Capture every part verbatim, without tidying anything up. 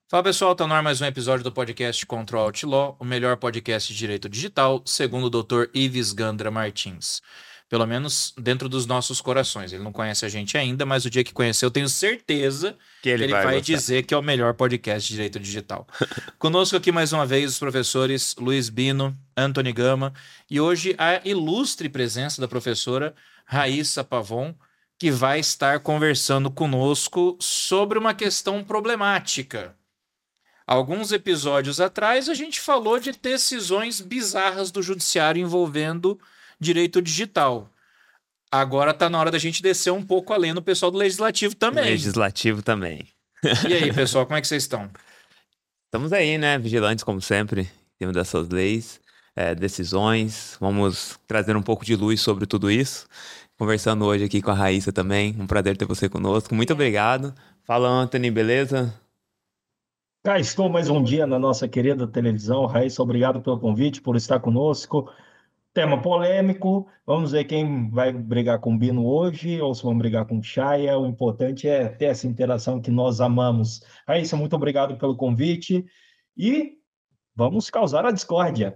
Fala pessoal, tá no ar mais um episódio do podcast Control Alt Law, o melhor podcast de direito digital, segundo o doutor Ives Gandra Martins. Pelo menos dentro dos nossos corações. Ele não conhece a gente ainda, mas o dia que conhecer, eu tenho certeza Que ele que ele vai vai gostar. dizer que é o melhor podcast de direito digital. Conosco aqui mais uma vez os professores Luiz Bino, Antony Gama e hoje a ilustre presença da professora Raíssa Pavon, que vai estar conversando conosco sobre uma questão problemática. Alguns episódios atrás, a gente falou de decisões bizarras do judiciário envolvendo direito digital. Agora tá na hora da gente descer um pouco além no pessoal do legislativo também. Legislativo também. E aí, pessoal, como é que vocês estão? Estamos aí, né? Vigilantes, como sempre, em cima dessas leis, é, decisões. Vamos trazer um pouco de luz sobre tudo isso. Conversando hoje aqui com a Raíssa também. Um prazer ter você conosco. Muito obrigado. Fala, Anthony, beleza? Cá estou mais um dia na nossa querida televisão. Raíssa, obrigado pelo convite, por estar conosco. Tema polêmico, vamos ver quem vai brigar com o Bino hoje ou se vão brigar com o Chaya. O importante é ter essa interação que nós amamos. Raíssa, muito obrigado pelo convite e vamos causar a discórdia.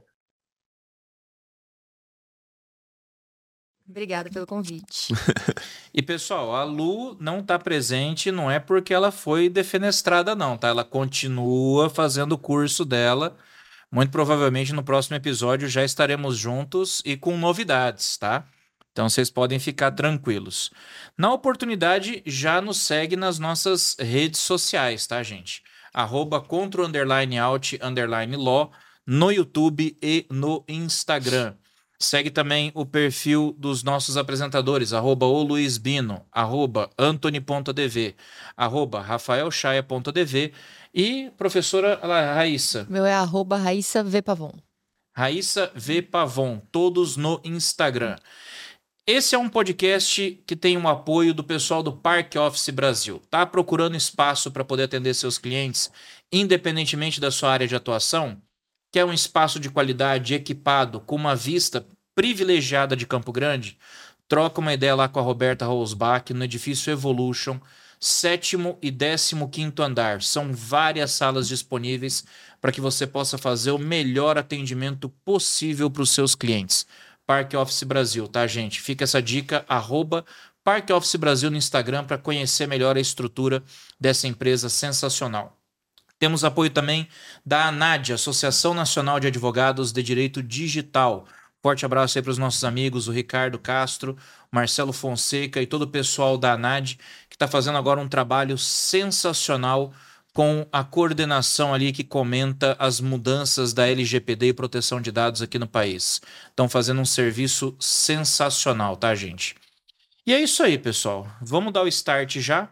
Obrigada pelo convite. E pessoal, a Lu não tá presente, não é porque ela foi defenestrada não, tá? Ela continua fazendo o curso dela. Muito provavelmente no próximo episódio já estaremos juntos e com novidades, tá? Então vocês podem ficar tranquilos. Na oportunidade, já nos segue nas nossas redes sociais, tá, gente? Arroba contra underline alt underline law no YouTube e no Instagram. Segue também o perfil dos nossos apresentadores, arroba o Luiz Bino, arroba antony.dv, arroba rafaelchaia.dv e professora Raíssa. Meu é arroba Raíssa V. Pavon. Raíssa V. Pavon, todos no Instagram. Esse é um podcast que tem um apoio do pessoal do Park Office Brasil. Tá procurando espaço para poder atender seus clientes, independentemente da sua área de atuação? Quer um espaço de qualidade, equipado, com uma vista privilegiada de Campo Grande? Troca uma ideia lá com a Roberta Rosbach no edifício Evolution, sétimo e décimo quinto andar. São várias salas disponíveis para que você possa fazer o melhor atendimento possível para os seus clientes. Park Office Brasil, tá, gente? Fica essa dica, arroba Park Office Brasil no Instagram para conhecer melhor a estrutura dessa empresa sensacional. Temos apoio também da ANAD, Associação Nacional de Advogados de Direito Digital. Forte abraço aí para os nossos amigos, o Ricardo Castro, Marcelo Fonseca e todo o pessoal da ANAD, que está fazendo agora um trabalho sensacional com a coordenação ali que comenta as mudanças da L G P D e proteção de dados aqui no país. Estão fazendo um serviço sensacional, tá, gente? E é isso aí, pessoal. Vamos dar o start já?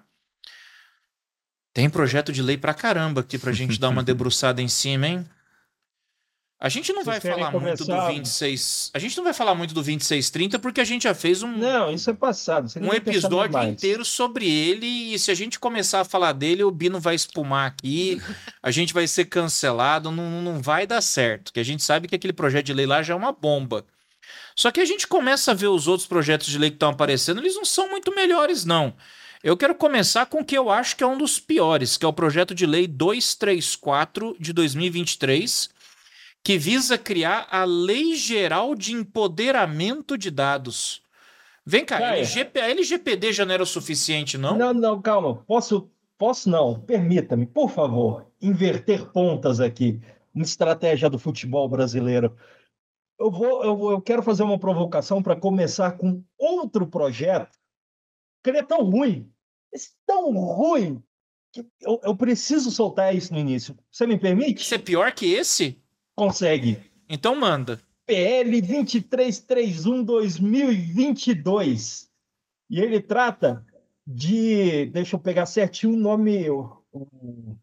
Tem projeto de lei pra caramba aqui pra gente dar uma debruçada em cima, hein? A gente não vai Vocês querem falar muito do começar? vinte e seis... A gente não vai falar muito do vinte e seis trinta porque a gente já fez um, Não, isso é passado. Você um nem pensa episódio mais. inteiro sobre ele e se a gente começar a falar dele, o Bino vai espumar aqui, a gente vai ser cancelado, não, não vai dar certo, porque a gente sabe que aquele projeto de lei lá já é uma bomba. Só que a gente começa a ver os outros projetos de lei que estão aparecendo, eles não são muito melhores, não. Eu quero começar com o que eu acho que é um dos piores, que é o projeto de lei duzentos e trinta e quatro de dois mil e vinte e três, que visa criar a Lei Geral de Empoderamento de Dados. Vem cá, Caia. L G P a L G P D já não era o suficiente, não? Não, não, calma. Posso, posso não. Permita-me, por favor, inverter pontas aqui. Uma estratégia do futebol brasileiro. Eu vou, eu, vou- eu quero fazer uma provocação para começar com outro projeto que ele é tão ruim, esse tão ruim, que eu, eu preciso soltar isso no início. Você me permite? Isso é pior que esse? Consegue. Então manda. P L vinte e três trinta e um dois mil e vinte e dois. E ele trata de, deixa eu pegar certinho o nome, o- o-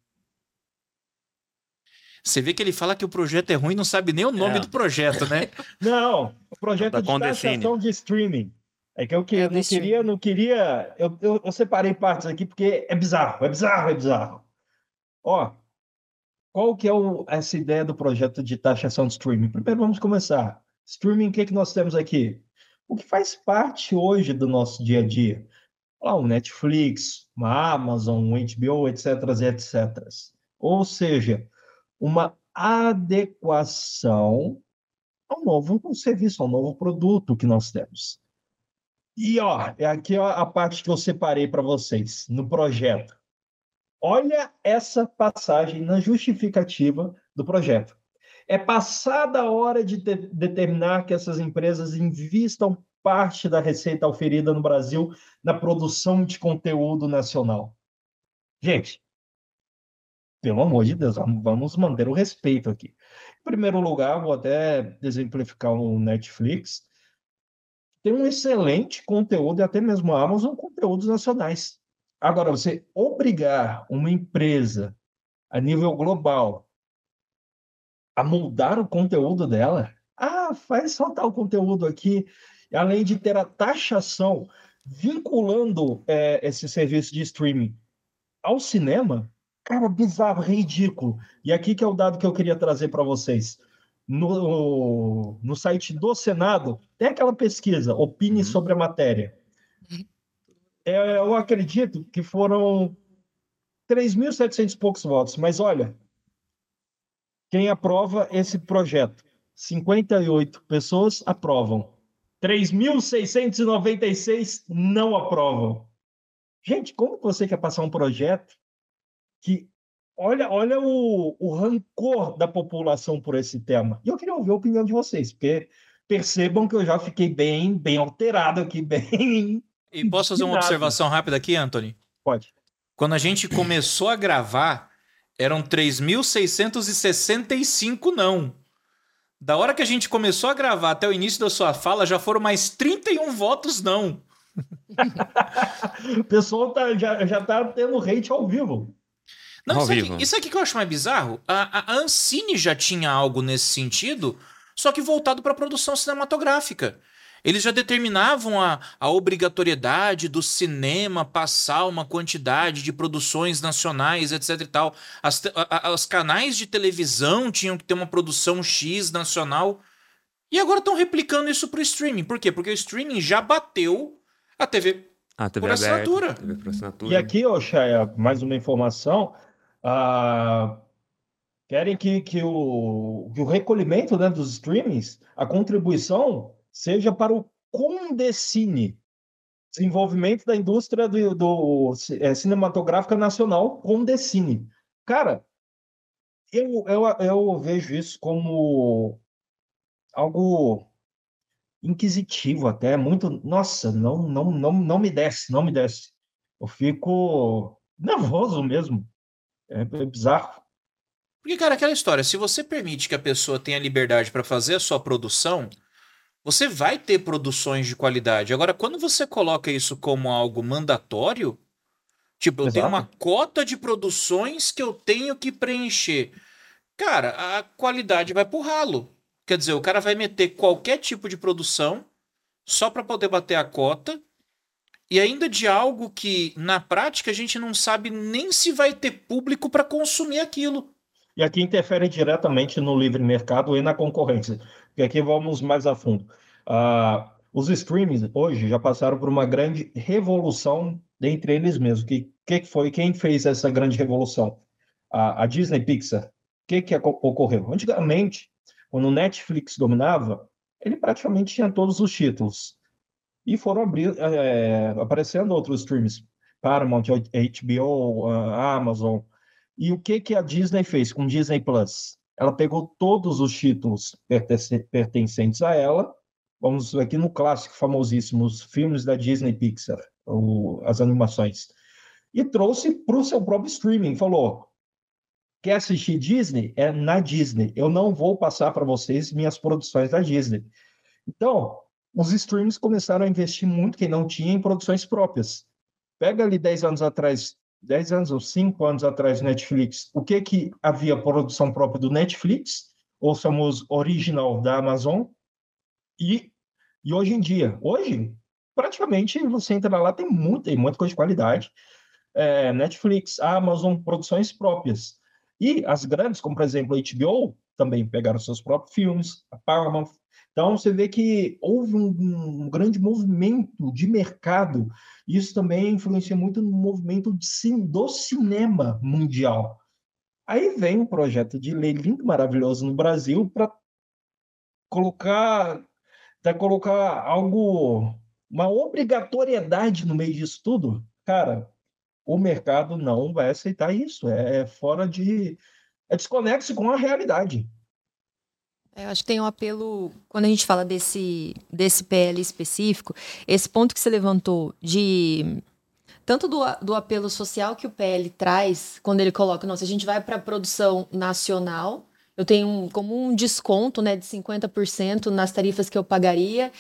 Você vê que ele fala que o projeto é ruim e não sabe nem o nome É. do projeto, né? não, o projeto Da de Condecine. taxação de streaming. É que eu que, É, do não streaming. queria, não queria, eu, eu, eu separei partes aqui porque é bizarro, é bizarro, é bizarro. Ó, qual que é o- essa ideia do projeto de taxação de streaming? Primeiro vamos começar. Streaming, o que, que nós temos aqui? O que faz parte hoje do nosso dia a dia? Lá, um Netflix, uma Amazon, um H B O, etc, etcétera. Ou seja, uma adequação ao novo serviço, ao novo produto que nós temos. E ó, é aqui ó, a parte que eu separei para vocês no projeto. Olha essa passagem na justificativa do projeto. É passada a hora de de determinar que essas empresas invistam parte da receita oferida no Brasil na produção de conteúdo nacional. Gente, pelo amor de Deus, vamos manter o respeito aqui. Em primeiro lugar, vou até exemplificar o Netflix. Tem um excelente conteúdo, e até mesmo a Amazon, conteúdos nacionais. Agora, você obrigar uma empresa a nível global a moldar o conteúdo dela, ah, faz soltar o conteúdo aqui, além de ter a taxação vinculando é, esse serviço de streaming ao cinema, cara, bizarro, ridículo. E aqui que é o dado que eu queria trazer para vocês. No, no site do Senado, tem aquela pesquisa, opine uhum. sobre a matéria. É, eu acredito que foram três mil e setecentos e poucos votos, mas olha, quem aprova esse projeto? cinquenta e oito pessoas aprovam. três mil seiscentos e noventa e seis não aprovam. Gente, como você quer passar um projeto que... Olha, olha o, o rancor da população por esse tema. E eu queria ouvir a opinião de vocês, porque percebam que eu já fiquei bem, bem alterado aqui, bem... E posso fazer uma observação rápida aqui, Anthony? Pode. Quando a gente começou a gravar, eram três mil seiscentos e sessenta e cinco não. Da hora que a gente começou a gravar até o início da sua fala, já foram mais trinta e um votos não. O pessoal tá, já, já tá tendo hate ao vivo. Não, isso aqui, isso aqui que eu acho mais bizarro, a, a Ancine já tinha algo nesse sentido, só que voltado para a produção cinematográfica. Eles já determinavam a, a obrigatoriedade do cinema passar uma quantidade de produções nacionais, etc e tal. As, a, os canais de televisão tinham que ter uma produção X nacional. E agora estão replicando isso para o streaming. Por quê? Porque o streaming já bateu a T V, a T V por assinatura. Aberta, T V por assinatura. E aqui, ô, Chaya, mais uma informação. Ah, querem que, que, o, que o recolhimento, né, dos streamings, a contribuição seja para o Condecine, desenvolvimento da indústria do, do é, cinematográfica nacional, Condecine. Cara, eu, eu, eu vejo isso como algo inquisitivo até, muito... Nossa, não, não, não, não me desce, não me desce. Eu fico nervoso mesmo. É, é bizarro. Porque, cara, aquela história, se você permite que a pessoa tenha liberdade para fazer a sua produção, você vai ter produções de qualidade. Agora, quando você coloca isso como algo mandatório, tipo, eu Exato. tenho uma cota de produções que eu tenho que preencher. Cara, a qualidade vai pro ralo. Quer dizer, o cara vai meter qualquer tipo de produção só para poder bater a cota, e ainda de algo que, na prática, a gente não sabe nem se vai ter público para consumir aquilo. E aqui interfere diretamente no livre mercado e na concorrência. Porque aqui vamos mais a fundo. Ah, os streamings hoje já passaram por uma grande revolução entre eles mesmos. Que que foi? Quem fez essa grande revolução? A, a Disney Pixar. O que, que ocorreu? Antigamente, quando o Netflix dominava, ele praticamente tinha todos os títulos. E foram abrir, é, aparecendo outros streams. Paramount, H B O, a Amazon. E o que, que a Disney fez com o Disney Plus? Ela pegou todos os títulos pertencentes a ela, vamos aqui no clássico, famosíssimo, os filmes da Disney Pixar, o, as animações, e trouxe para o seu próprio streaming. Falou, quer assistir Disney? É na Disney. Eu não vou passar para vocês minhas produções da Disney. Então, os streams começaram a investir muito, quem não tinha, em produções próprias. Pega ali dez anos atrás, dez anos ou cinco anos atrás, Netflix, o que que havia produção própria do Netflix, ou famoso original da Amazon, e, e hoje em dia, hoje, praticamente, você entra lá, tem muita, tem muita coisa de qualidade, é, Netflix, Amazon, produções próprias. E as grandes, como por exemplo a H B O, também pegaram seus próprios filmes, a Paramount. Então, você vê que houve um, um grande movimento de mercado. Isso também influencia muito no movimento de, do cinema mundial. Aí vem um projeto de lei lindo, maravilhoso no Brasil para colocar, para colocar algo, uma obrigatoriedade no meio disso tudo. Cara, o mercado não vai aceitar isso. É fora de, é desconexo com a realidade. É, Eu acho que tem um apelo, quando a gente fala desse, desse P L específico, esse ponto que você levantou de tanto do, a- do apelo social que o P L traz, quando ele coloca, não, se a gente vai para a produção nacional, eu tenho um- como um desconto, né, de cinquenta por cento nas tarifas que eu pagaria,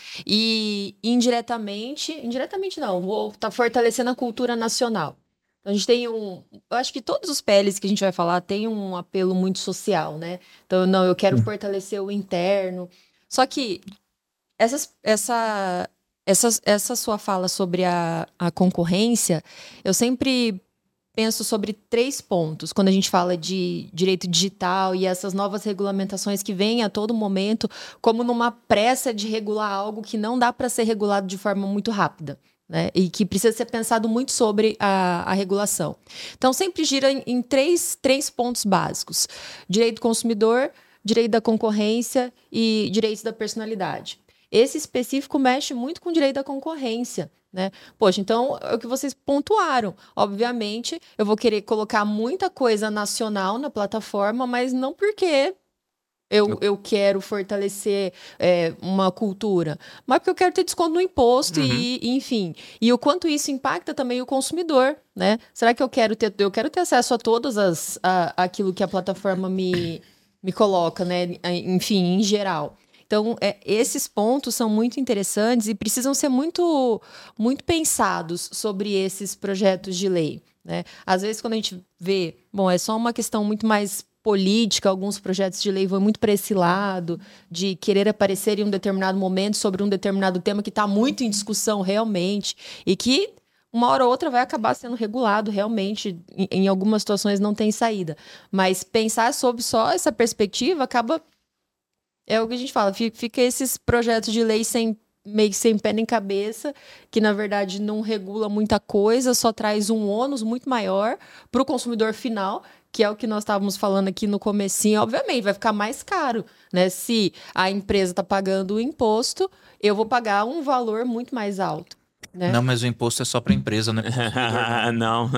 e indiretamente, indiretamente não, vou estar fortalecendo a cultura nacional. Então, a gente tem um. Eu acho que todos os P Ls que a gente vai falar têm um apelo muito social, né? Então, não, eu quero Sim. fortalecer o interno. Só que essas, essa, essa, essa sua fala sobre a, a concorrência, eu sempre penso sobre três pontos quando a gente fala de direito digital e essas novas regulamentações que vêm a todo momento, como numa pressa de regular algo que não dá para ser regulado de forma muito rápida. Né? E que precisa ser pensado muito sobre a, a regulação. Então, sempre gira em, em três, três pontos básicos: direito do consumidor, direito da concorrência e direitos da personalidade. Esse específico mexe muito com o direito da concorrência, né? Poxa, então é o que vocês pontuaram. Obviamente, eu vou querer colocar muita coisa nacional na plataforma, mas não porque eu, Eu- eu quero fortalecer é, uma cultura, mas porque eu quero ter desconto no imposto Uhum. e, e, enfim. E o quanto isso impacta também o consumidor, né? Será que eu quero ter, eu quero ter acesso a todas as, a, aquilo que a plataforma me, me coloca, né? Enfim, em geral. Então, é, esses pontos são muito interessantes e precisam ser muito, muito pensados sobre esses projetos de lei, né? Às vezes, quando a gente vê, bom, é só uma questão muito mais política, alguns projetos de lei vão muito para esse lado, de querer aparecer em um determinado momento sobre um determinado tema que está muito em discussão realmente, e que uma hora ou outra vai acabar sendo regulado realmente, em, em algumas situações não tem saída. Mas pensar sobre só essa perspectiva acaba. É o que a gente fala, fi- fica esses projetos de lei sem, meio que sem pé nem cabeça, que na verdade não regula muita coisa, só traz um ônus muito maior para o consumidor final, que é o que nós estávamos falando aqui no comecinho. Obviamente, vai ficar mais caro, né? Se a empresa está pagando o imposto, eu vou pagar um valor muito mais alto, né? Não, mas o imposto é só para empresa, não é pro consumidor, não. Não.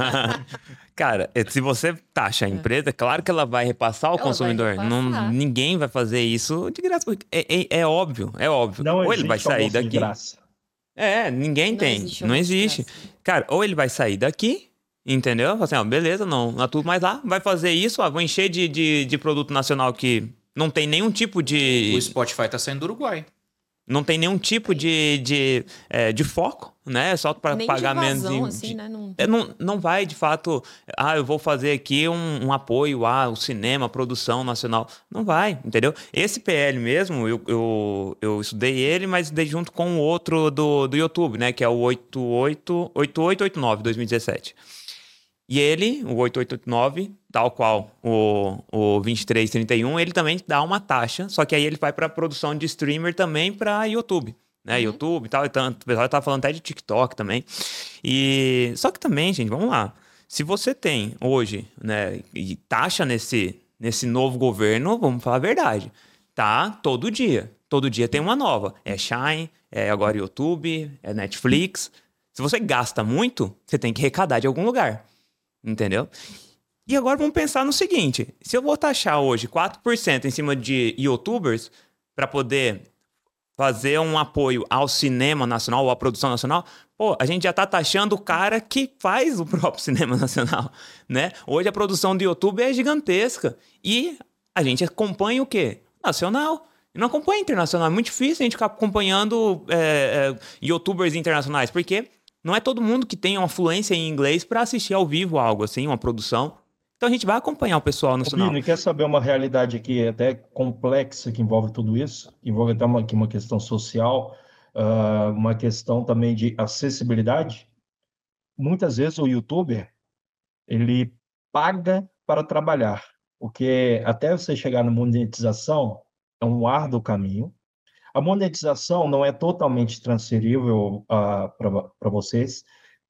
Cara, é, se você taxa a É. empresa, claro que ela vai repassar ao Ela vai consumidor. Não, repassar. ninguém vai fazer isso de graça. porque É, é, é óbvio, é óbvio. Não Ou ele vai existe sair almoço de daqui. graça. É, ninguém Não tem. existe Não almoço de existe. graça. Cara, ou ele vai sair daqui, entendeu? Fala assim, ó, beleza, não, não atuo mais lá. Vai fazer isso, ó, vou encher de, de, de produto nacional que não tem nenhum tipo O de. Spotify tá saindo do Uruguai. Não tem nenhum tipo de, de, é, de foco, né? Só para Nem de pagar menos evasão, de, assim, de- né? Não... é, não, não vai de fato, ah, eu vou fazer aqui um, um apoio ao cinema, à produção nacional. Não vai, entendeu? Esse P L mesmo, eu, eu, eu estudei ele, mas estudei junto com o outro do, do YouTube, né? Que é o oito oito oito oito oito nove, dois mil e dezessete. E ele, o oito oito oito nove, tal qual o, o vinte e três trinta e um, ele também dá uma taxa, só que aí ele vai para produção de streamer também para YouTube, né? Uhum. YouTube e tal, e tanto, o pessoal tá falando até de TikTok também. E só que também, gente, vamos lá. Se você tem hoje, né, e taxa nesse nesse novo governo, vamos falar a verdade, tá todo dia. Todo dia tem uma nova. É Shine, é agora YouTube, é Netflix. Se você gasta muito, você tem que arrecadar de algum lugar. Entendeu? E agora vamos pensar no seguinte: se eu vou taxar hoje quatro por cento em cima de YouTubers para poder fazer um apoio ao cinema nacional ou à produção nacional, pô, a gente já tá taxando o cara que faz o próprio cinema nacional, né? Hoje a produção do YouTube é gigantesca e a gente acompanha o quê? Nacional. Não acompanha internacional. É muito difícil a gente ficar acompanhando é, é, YouTubers internacionais, porque não é todo mundo que tem uma fluência em inglês para assistir ao vivo algo assim, uma produção. Então a gente vai acompanhar o pessoal Ô, nacional. Vini, quer saber uma realidade aqui até complexa que envolve tudo isso? Envolve até uma, aqui uma questão social, ah, uma questão também de acessibilidade. Muitas vezes o youtuber, ele paga para trabalhar, porque até você chegar na monetização é um árduo caminho. A monetização não é totalmente transferível para vocês.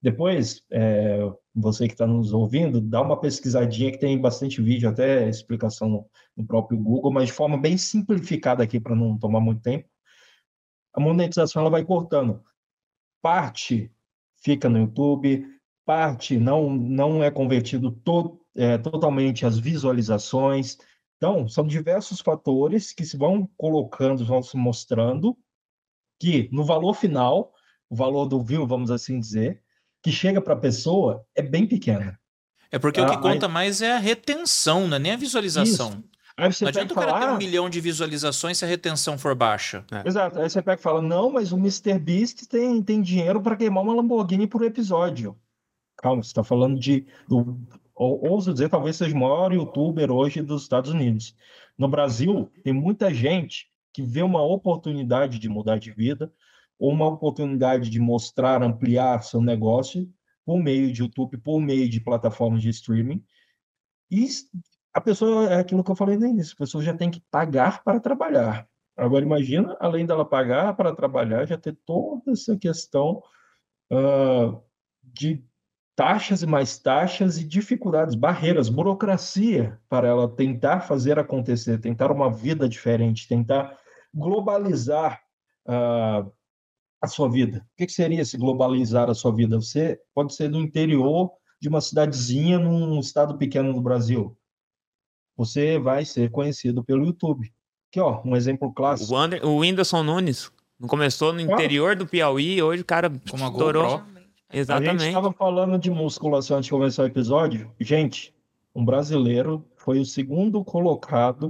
Depois, é, você que está nos ouvindo, dá uma pesquisadinha que tem bastante vídeo, até explicação no, no próprio Google, mas de forma bem simplificada aqui para não tomar muito tempo. A monetização ela vai cortando. Parte fica no YouTube, parte não, não é convertido to, é, totalmente às visualizações. Então, são diversos fatores que se vão colocando, vão se mostrando que no valor final, o valor do view, vamos assim dizer, que chega para a pessoa é bem pequena. É porque o que Ah, conta aí- mais é a retenção, não é nem a visualização. Isso. Aí você Não pega adianta e o cara fala, ter um ah, milhão de visualizações se a retenção for baixa. exato. Aí você pega e fala, não, mas o mister Beast tem, tem dinheiro para queimar uma Lamborghini por episódio. Calma, você está falando de, do, ou, ouso dizer, talvez seja o maior youtuber hoje dos Estados Unidos. No Brasil, tem muita gente que vê uma oportunidade de mudar de vida, ou uma oportunidade de mostrar, ampliar seu negócio por meio de YouTube, por meio de plataformas de streaming. E a pessoa, é aquilo que eu falei no início, a pessoa já tem que pagar para trabalhar. Agora, imagina, além dela pagar para trabalhar, já ter toda essa questão uh, de taxas e mais taxas e dificuldades, barreiras, burocracia para ela tentar fazer acontecer, tentar uma vida diferente, tentar globalizar uh, a sua vida. O que, que seria esse globalizar a sua vida? Você pode ser do interior de uma cidadezinha num estado pequeno do Brasil. Você vai ser conhecido pelo YouTube. Aqui, ó, um exemplo O, clássico. Wander, o Whindersson Nunes não começou no Ah, interior do Piauí, hoje o cara Com uma estourou. GoPro. a gente Exatamente. estava falando de musculação antes de começar o episódio. Gente, um brasileiro foi o segundo colocado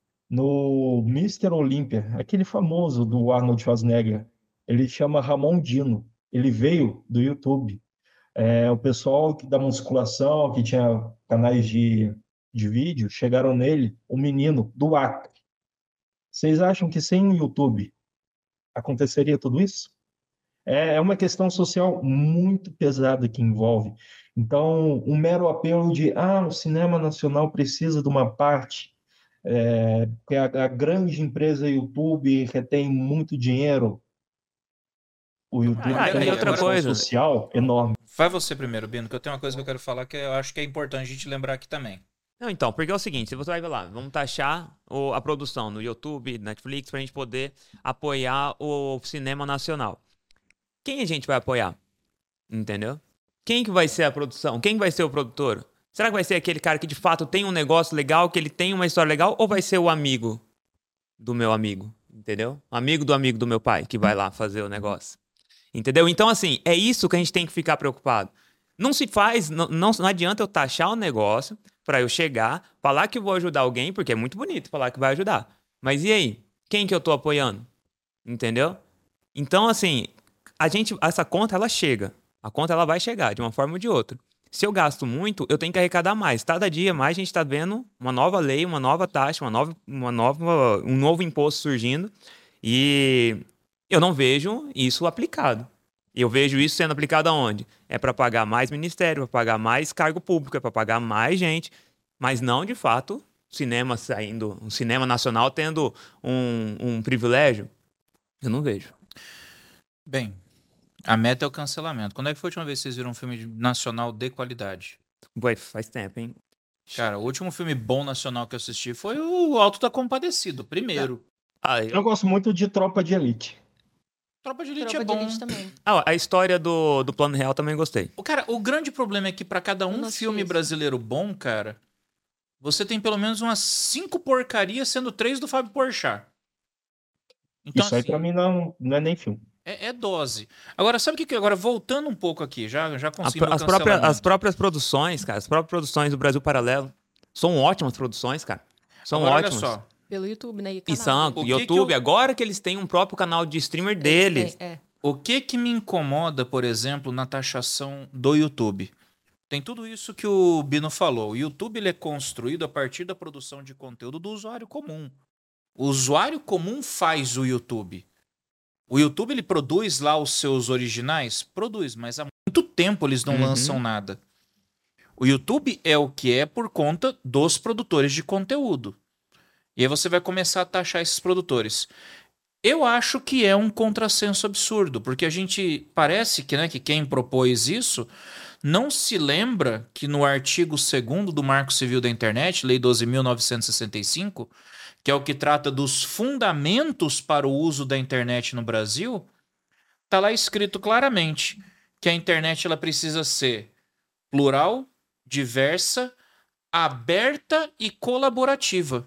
no mister Olímpia, aquele famoso do Arnold Schwarzenegger. Ele chama Ramon Dino. Ele veio do YouTube. É, o pessoal que- da musculação, que tinha canais de, de vídeo, chegaram nele, o menino do Acre. Vocês acham que sem o YouTube aconteceria tudo isso? É é uma questão social muito pesada que envolve. Então, um mero apelo de, ah, o cinema nacional precisa de uma parte, é, porque a, a grande empresa YouTube retém muito dinheiro. O YouTube Ah, tem e uma outra função coisa, social enorme. Vai você primeiro, Bino, que eu tenho uma coisa que eu quero falar que eu acho que é importante a gente lembrar aqui também. Não, então, porque é o seguinte, se você vai ver lá, vamos taxar o- a produção no YouTube, Netflix, pra gente poder apoiar o cinema nacional. Quem a gente vai apoiar? Entendeu? Quem que vai ser a produção? Quem vai ser o produtor? Será que vai ser aquele cara que de fato tem um negócio legal, que ele tem uma história legal, ou vai ser o amigo do meu amigo? Entendeu? Amigo do amigo do meu pai que vai lá fazer o negócio. Entendeu? Então, assim, é isso que a gente tem que ficar preocupado. Não se faz, não, não, não adianta eu taxar o negócio pra eu chegar, falar que vou ajudar alguém, porque é muito bonito falar que vai ajudar. Mas e aí? Quem que eu tô apoiando? Entendeu? Então, assim, a gente, essa conta, ela chega. A conta, ela vai chegar, de uma forma ou de outra. Se eu gasto muito, eu tenho que arrecadar mais. Cada dia mais a gente tá vendo uma nova lei, uma nova taxa, uma nova, uma nova, um novo imposto surgindo. E eu não vejo isso aplicado. E eu vejo isso sendo aplicado aonde? É para pagar mais ministério, para pagar mais cargo público, é para pagar mais gente, mas não, de fato, cinema saindo, um cinema nacional tendo um, um privilégio. Eu não vejo. Bem, a meta é o cancelamento. Quando é que foi a última vez que vocês viram um filme de- nacional de qualidade? Ué, faz tempo, hein? Cara, o último filme bom nacional que eu assisti foi o Alto da Compadecido, primeiro. Ah, Eu gosto muito de Tropa de Elite. Tropa de Elite Tropa é de bom. Elite também. ah, a história do, do Plano Real também gostei. O cara, o grande problema é que pra cada Eu um não assisti filme esse. brasileiro bom, cara, você tem pelo menos umas cinco porcarias, sendo três do Fábio Porchat. Então, Isso aí, assim, para mim, não, não é nem filme. é, é dose. Agora, sabe o que que... Agora, voltando um pouco aqui, já, já A- consegui meu as, próprias, cancelamento. as próprias produções, cara, as próprias produções do Brasil Paralelo são ótimas produções, cara. São Agora, olha ótimas. só. Pelo YouTube, né? E E canal. são, O que YouTube, que eu- agora que eles têm um próprio canal de streamer deles. É, é. O que que me incomoda, por exemplo, na taxação do YouTube? Tem tudo isso que o Bino falou. O YouTube ele é construído a partir da produção de conteúdo do usuário comum. O usuário comum faz o YouTube. O YouTube ele produz lá os seus originais? Produz, mas há muito tempo eles não Uhum. lançam nada. O YouTube é o que é por conta dos produtores de conteúdo. E aí você vai começar a taxar esses produtores. Eu acho que é um contrassenso absurdo, porque a gente parece que, né, que quem propôs isso não se lembra que no artigo segundo do Marco Civil da Internet, Lei doze mil novecentos e sessenta e cinco, que é o que trata dos fundamentos para o uso da internet no Brasil, está lá escrito claramente que a internet ela precisa ser plural, diversa, aberta e colaborativa.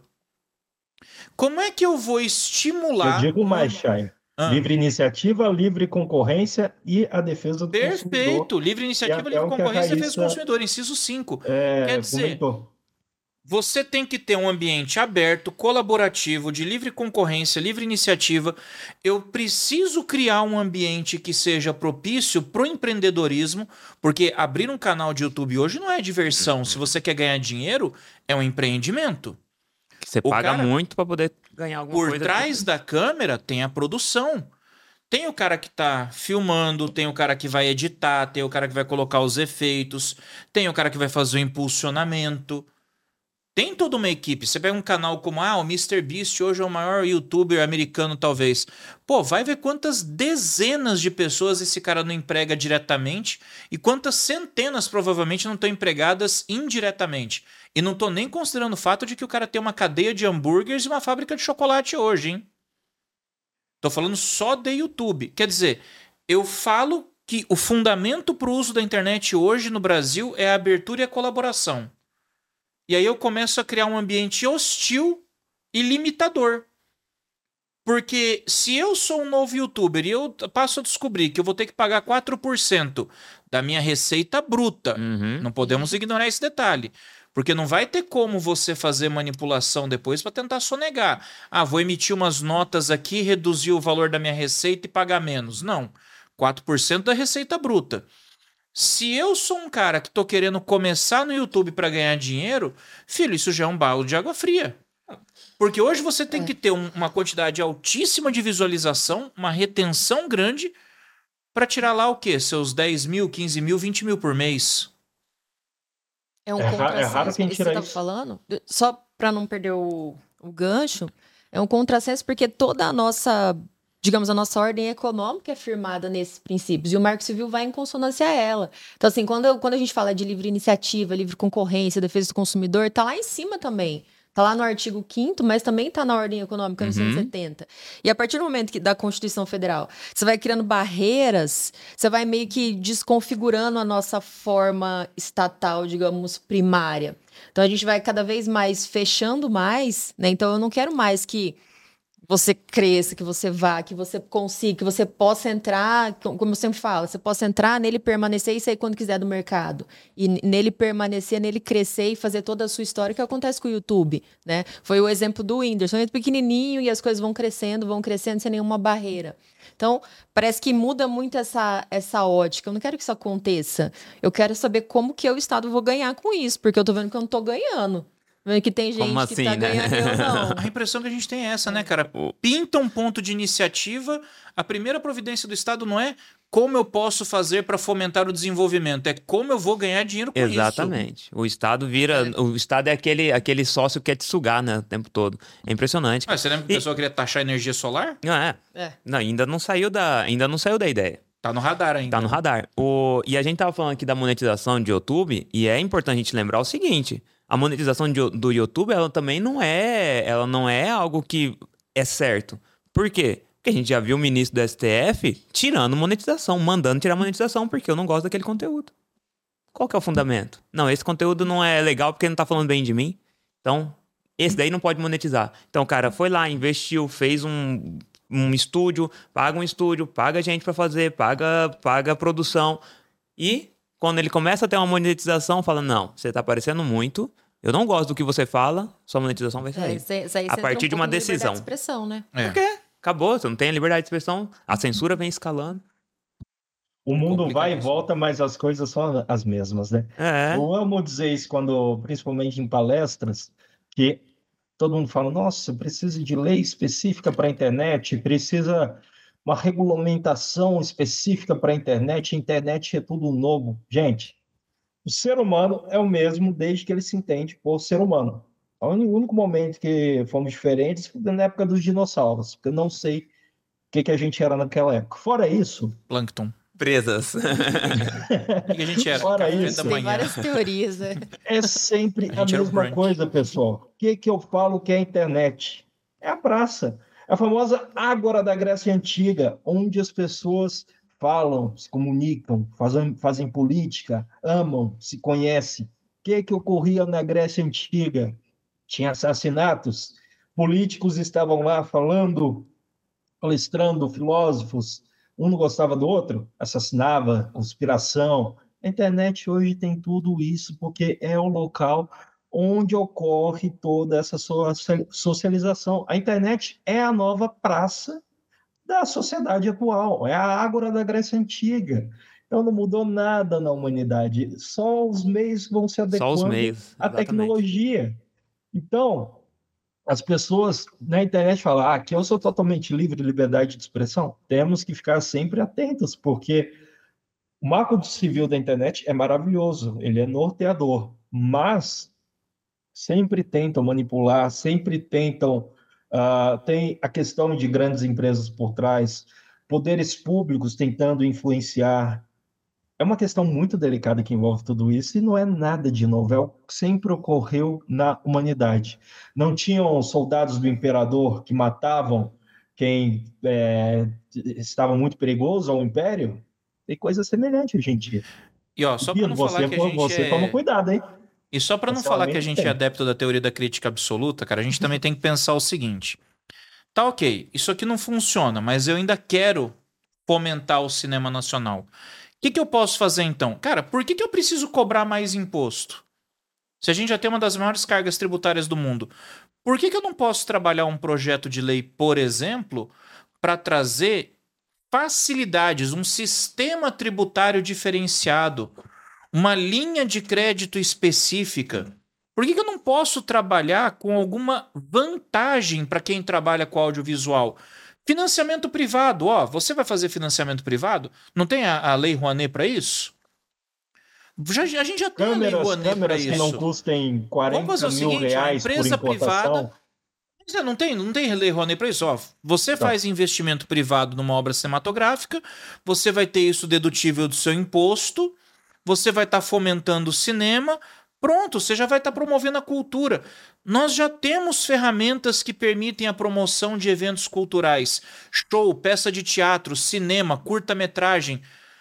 Como é que eu vou estimular... Eu digo uma- mais, Chay. Ah. Livre iniciativa, livre concorrência e a defesa do consumidor. Perfeito. Livre E iniciativa, até livre o que a concorrência e defesa do Raíssa, consumidor. Inciso cinco. é, Quer dizer, comentou. você tem que ter um ambiente aberto, colaborativo, de livre concorrência, livre iniciativa. Eu preciso criar um ambiente que seja propício para o empreendedorismo, porque abrir um canal de YouTube hoje não é diversão. Se você quer ganhar dinheiro, é um empreendimento. Que você O paga cara- muito para poder ganhar alguma Por coisa. trás da câmera tem a produção. Tem o cara que tá filmando, tem o cara que vai editar, tem o cara que vai colocar os efeitos, tem o cara que vai fazer o impulsionamento. Tem toda uma equipe. Você pega um canal como, ah, o MrBeast hoje é o maior youtuber americano, talvez. Pô, vai ver quantas dezenas de pessoas esse cara não emprega diretamente e quantas centenas provavelmente não estão empregadas indiretamente. E não tô nem considerando o fato de que o cara tem uma cadeia de hambúrgueres e uma fábrica de chocolate hoje, hein? Tô falando só de YouTube. Quer dizer, eu falo que o fundamento para o uso da internet hoje no Brasil é a abertura e a colaboração. E aí eu começo a criar um ambiente hostil e limitador. Porque se eu sou um novo youtuber e eu passo a descobrir que eu vou ter que pagar quatro por cento da minha receita bruta, Uhum. não podemos ignorar esse detalhe. Porque não vai ter como você fazer manipulação depois para tentar sonegar. Ah, vou emitir umas notas aqui, reduzir o valor da minha receita e pagar menos. Não. quatro por cento da receita bruta. Se eu sou um cara que tô querendo começar no YouTube para ganhar dinheiro, filho, isso já é um balde de água fria. Porque hoje você tem É. que ter um- uma quantidade altíssima de visualização, uma retenção grande, para tirar lá o quê? Seus dez mil, quinze mil, vinte mil por mês. É um É ra- é contrassenso. raro quem Esse tira você tá isso. falando, só para não perder o, o gancho, é um contrassenso porque toda a nossa, digamos, a nossa ordem econômica é firmada nesses princípios e o Marco Civil vai em consonância a ela. Então, assim, quando, eu- quando a gente fala de livre iniciativa, livre concorrência, defesa do consumidor, tá lá em cima também. Tá lá no artigo quinto, mas também tá na ordem econômica no Uhum. cento e setenta. E a partir do momento que, da Constituição Federal, você vai criando barreiras, você vai meio que desconfigurando a nossa forma estatal, digamos, primária. Então a gente vai cada vez mais fechando mais, né? Então eu não quero mais que você cresça, que você vá, que você consiga, que você possa entrar, co- como eu sempre falo, você possa entrar nele, permanecer e sair quando quiser do mercado. E n- nele permanecer, nele crescer e fazer toda a sua história, que acontece com o YouTube, né? Foi o exemplo do Whindersson, ele é pequenininho e as coisas vão crescendo, vão crescendo sem nenhuma barreira. Então, parece que muda muito essa, essa ótica. Eu não quero que isso aconteça. Eu quero saber como que eu, Estado, vou ganhar com isso, porque eu tô vendo que eu não tô ganhando. Vendo que tem gente Como que assim, tá né? ganhando e eu não. A impressão que a gente tem é essa, né, cara? Pinta um ponto de iniciativa, a primeira providência do Estado não é como eu posso fazer para fomentar o desenvolvimento, é como eu vou ganhar dinheiro com isso. Exatamente. O Estado vira. É. O Estado é aquele, aquele sócio que quer te sugar, né? O tempo todo. É impressionante. Ah, você lembra que E- a pessoa queria taxar energia solar? Não, é. É. Não, ainda não saiu da, ainda não saiu da ideia. Tá no radar ainda. Tá no radar. O, e a gente tava falando aqui da monetização de YouTube, e é importante a gente lembrar o seguinte: a monetização de- do YouTube, ela também não é, ela não é algo que é certo. Por quê? Porque a gente já viu o ministro do S T F tirando monetização, mandando tirar monetização, porque eu não gosto daquele conteúdo. Qual que é o fundamento? Não, esse conteúdo não é legal porque não tá falando bem de mim. Então, esse daí não pode monetizar. Então, o cara foi lá, investiu, fez um, um estúdio, paga um estúdio, paga gente pra fazer, paga, paga a produção. E quando ele começa a ter uma monetização, fala: não, você tá aparecendo muito, eu não gosto do que você fala, sua monetização vai É, sair. isso aí- isso aí A você entra partir um de uma pouco na liberdade decisão. de expressão, né? É. Por quê? Acabou, você não tem a liberdade de expressão, a censura vem escalando. O mundo vai e Complicadíssimo. volta, mas as coisas são as mesmas, né? É. Eu amo dizer isso quando, principalmente em palestras, que todo mundo fala: nossa, precisa de lei específica para a internet, precisa uma regulamentação específica para a internet, a internet é tudo novo. Gente, o ser humano é o mesmo desde que ele se entende por ser humano. O único momento que fomos diferentes foi na época dos dinossauros, porque eu não sei que, que a gente era naquela época. Fora isso... Plankton. Presas. O que, que a gente era? Fora Café isso, da Tem manhã. várias teorias, né? É sempre A a, gente era o mesma brunch. coisa, pessoal. O que, que eu falo que é a internet? É a praça. A famosa Ágora da Grécia Antiga, onde as pessoas falam, se comunicam, fazem, fazem política, amam, se conhecem. O que, que ocorria na Grécia Antiga? Tinha assassinatos, políticos estavam lá falando, palestrando, filósofos, um não gostava do outro, assassinava, conspiração. A internet hoje tem tudo isso porque é o local onde ocorre toda essa socialização. A internet é a nova praça da sociedade atual, é a ágora da Grécia Antiga. Então não mudou nada na humanidade, só os meios vão se Só os adequando meios, à exatamente. tecnologia. Então, as pessoas na internet falam, ah, aqui eu sou totalmente livre de liberdade de expressão. Temos que ficar sempre atentos, porque o marco civil da internet é maravilhoso, ele é norteador, mas sempre tentam manipular, sempre tentam... Uh, tem a questão de grandes empresas por trás, poderes públicos tentando influenciar. É uma questão muito delicada que envolve tudo isso e não é nada de novo, é o que sempre ocorreu na humanidade. Não tinham soldados do imperador que matavam quem é, estava muito perigoso ao império? Tem coisa semelhante hoje em dia. E ó, só para não você, falar que a gente você é... toma cuidado, hein? E só para não falar que a gente é adepto da teoria da crítica absoluta, cara, a gente também tem que pensar o seguinte. Tá, ok, isso aqui não funciona, mas eu ainda quero fomentar o cinema nacional. O que, que eu posso fazer então? Cara, por que, que eu preciso cobrar mais imposto? Se a gente já tem uma das maiores cargas tributárias do mundo, por que, que eu não posso trabalhar um projeto de lei, por exemplo, para trazer facilidades, um sistema tributário diferenciado, uma linha de crédito específica? Por que, que eu não posso trabalhar com alguma vantagem para quem trabalha com audiovisual? Financiamento privado, ó, você vai fazer financiamento privado? Não tem a, a Lei Rouanet para isso? Já, a gente já tem câmeras, a Lei Rouanet para isso. Câmeras que não custem quarenta mil seguinte, reais por importação. Privada, não tem, não tem Lei Rouanet para isso. Ó, você não. faz investimento privado numa obra cinematográfica, você vai ter isso dedutível do seu imposto, você vai estar tá fomentando o cinema, pronto, você já vai estar tá promovendo a cultura. Nós já temos ferramentas que permitem a promoção de eventos culturais. Show, peça de teatro, cinema, curta-metragem.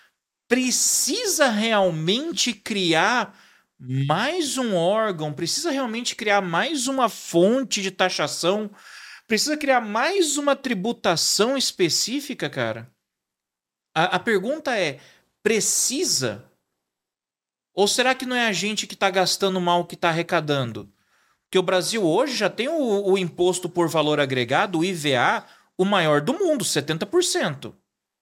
Precisa realmente criar mais um órgão, precisa realmente criar mais uma fonte de taxação, precisa criar mais uma tributação específica, cara? A, a pergunta é, precisa? Ou será que não é a gente que está gastando mal o que está arrecadando? Porque o Brasil hoje já tem o, o imposto por valor agregado, o I V A, o maior do mundo, setenta por cento.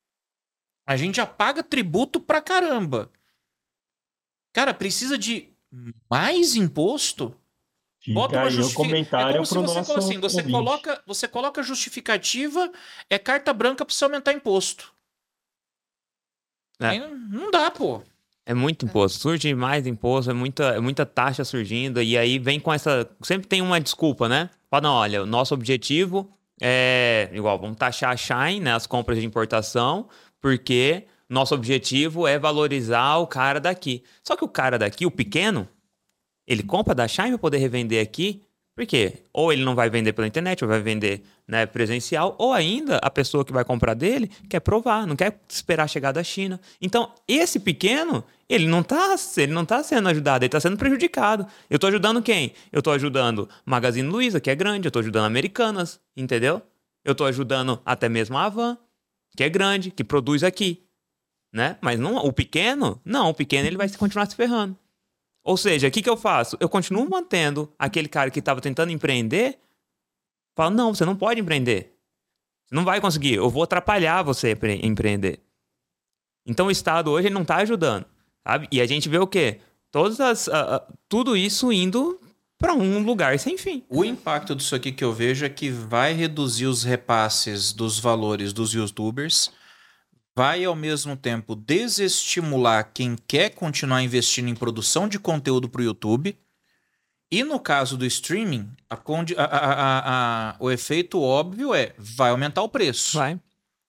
A gente já paga tributo pra caramba. Cara, precisa de mais imposto? Fica Bota uma aí o comentário é como se pro você, nosso assim, você ouvinte. coloca, você coloca justificativa, é carta branca pra você aumentar imposto. É. Aí não, não dá, pô. É muito imposto, surge mais imposto, é muita, é muita taxa surgindo, e aí vem com essa... Sempre tem uma desculpa, né? Fala, não, olha, o nosso objetivo é... Igual, vamos taxar a Shine, né, as compras de importação, porque nosso objetivo é valorizar o cara daqui. Só que o cara daqui, o pequeno, ele compra da Shine para poder revender aqui, por quê? Ou ele não vai vender pela internet, ou vai vender, né, presencial, ou ainda a pessoa que vai comprar dele quer provar, não quer esperar chegar da China. Então, esse pequeno, ele não está ele não tá sendo ajudado, ele está sendo prejudicado. Eu estou ajudando quem? Eu estou ajudando Magazine Luiza, que é grande, eu estou ajudando Americanas, entendeu? Eu estou ajudando até mesmo a Havan, que é grande, que produz aqui, né? Mas não, o pequeno, não, o pequeno ele vai continuar se ferrando. Ou seja, o que, que eu faço? Eu continuo mantendo aquele cara que estava tentando empreender, falo, não, você não pode empreender. Você não vai conseguir, eu vou atrapalhar você a empreender. Então o Estado hoje ele não está ajudando, sabe? E a gente vê o quê? Todas as, uh, uh, tudo isso indo para um lugar sem fim. O impacto disso aqui que eu vejo é que vai reduzir os repasses dos valores dos youtubers, vai ao mesmo tempo desestimular quem quer continuar investindo em produção de conteúdo para o YouTube, e no caso do streaming, a condi- a, a, a, a, o efeito óbvio é, vai aumentar o preço. Vai.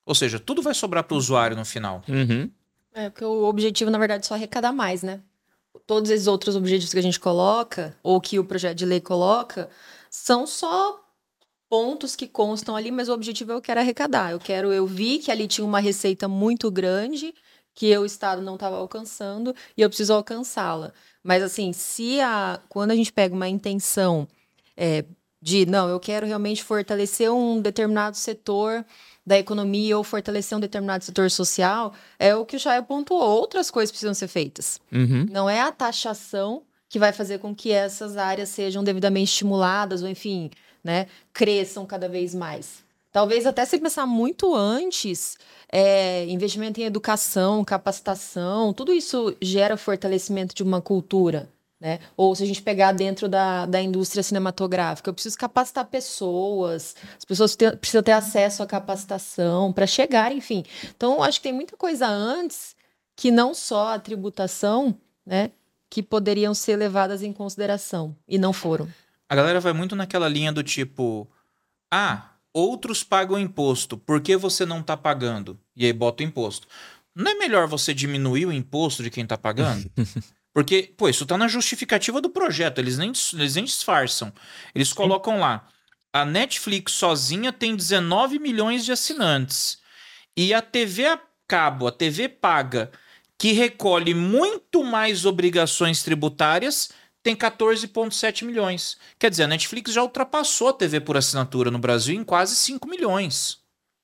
Ou seja, tudo vai sobrar para o usuário no final. Uhum. É, porque o objetivo, na verdade, é só arrecadar mais, né? Todos esses outros objetivos que a gente coloca, ou que o projeto de lei coloca, são só pontos que constam ali, mas o objetivo é eu quero arrecadar. Eu quero, eu vi que ali tinha uma receita muito grande que eu, o Estado, não estava alcançando e eu preciso alcançá-la. Mas, assim, se a, quando a gente pega uma intenção é, de, não, eu quero realmente fortalecer um determinado setor da economia ou fortalecer um determinado setor social, é o que o Chay pontuou. Outras coisas precisam ser feitas. Uhum. Não é a taxação que vai fazer com que essas áreas sejam devidamente estimuladas ou, enfim, né, cresçam cada vez mais. Talvez até se pensar muito antes, é, investimento em educação, capacitação, tudo isso gera fortalecimento de uma cultura. Né? Ou se a gente pegar dentro da, da indústria cinematográfica, eu preciso capacitar pessoas, as pessoas te, precisam ter acesso à capacitação para chegar, enfim. Então, acho que tem muita coisa antes que não só a tributação, né, que poderiam ser levadas em consideração e não foram. A galera vai muito naquela linha do tipo, ah, outros pagam imposto, por que você não tá pagando? E aí bota o imposto. Não é melhor você diminuir o imposto de quem tá pagando? Porque, pô, isso tá na justificativa do projeto, eles nem, eles nem disfarçam. Eles colocam lá, a Netflix sozinha tem dezenove milhões de assinantes. E a T V a cabo, a T V paga, que recolhe muito mais obrigações tributárias, tem quatorze vírgula sete milhões. Quer dizer, a Netflix já ultrapassou a T V por assinatura no Brasil em quase cinco milhões.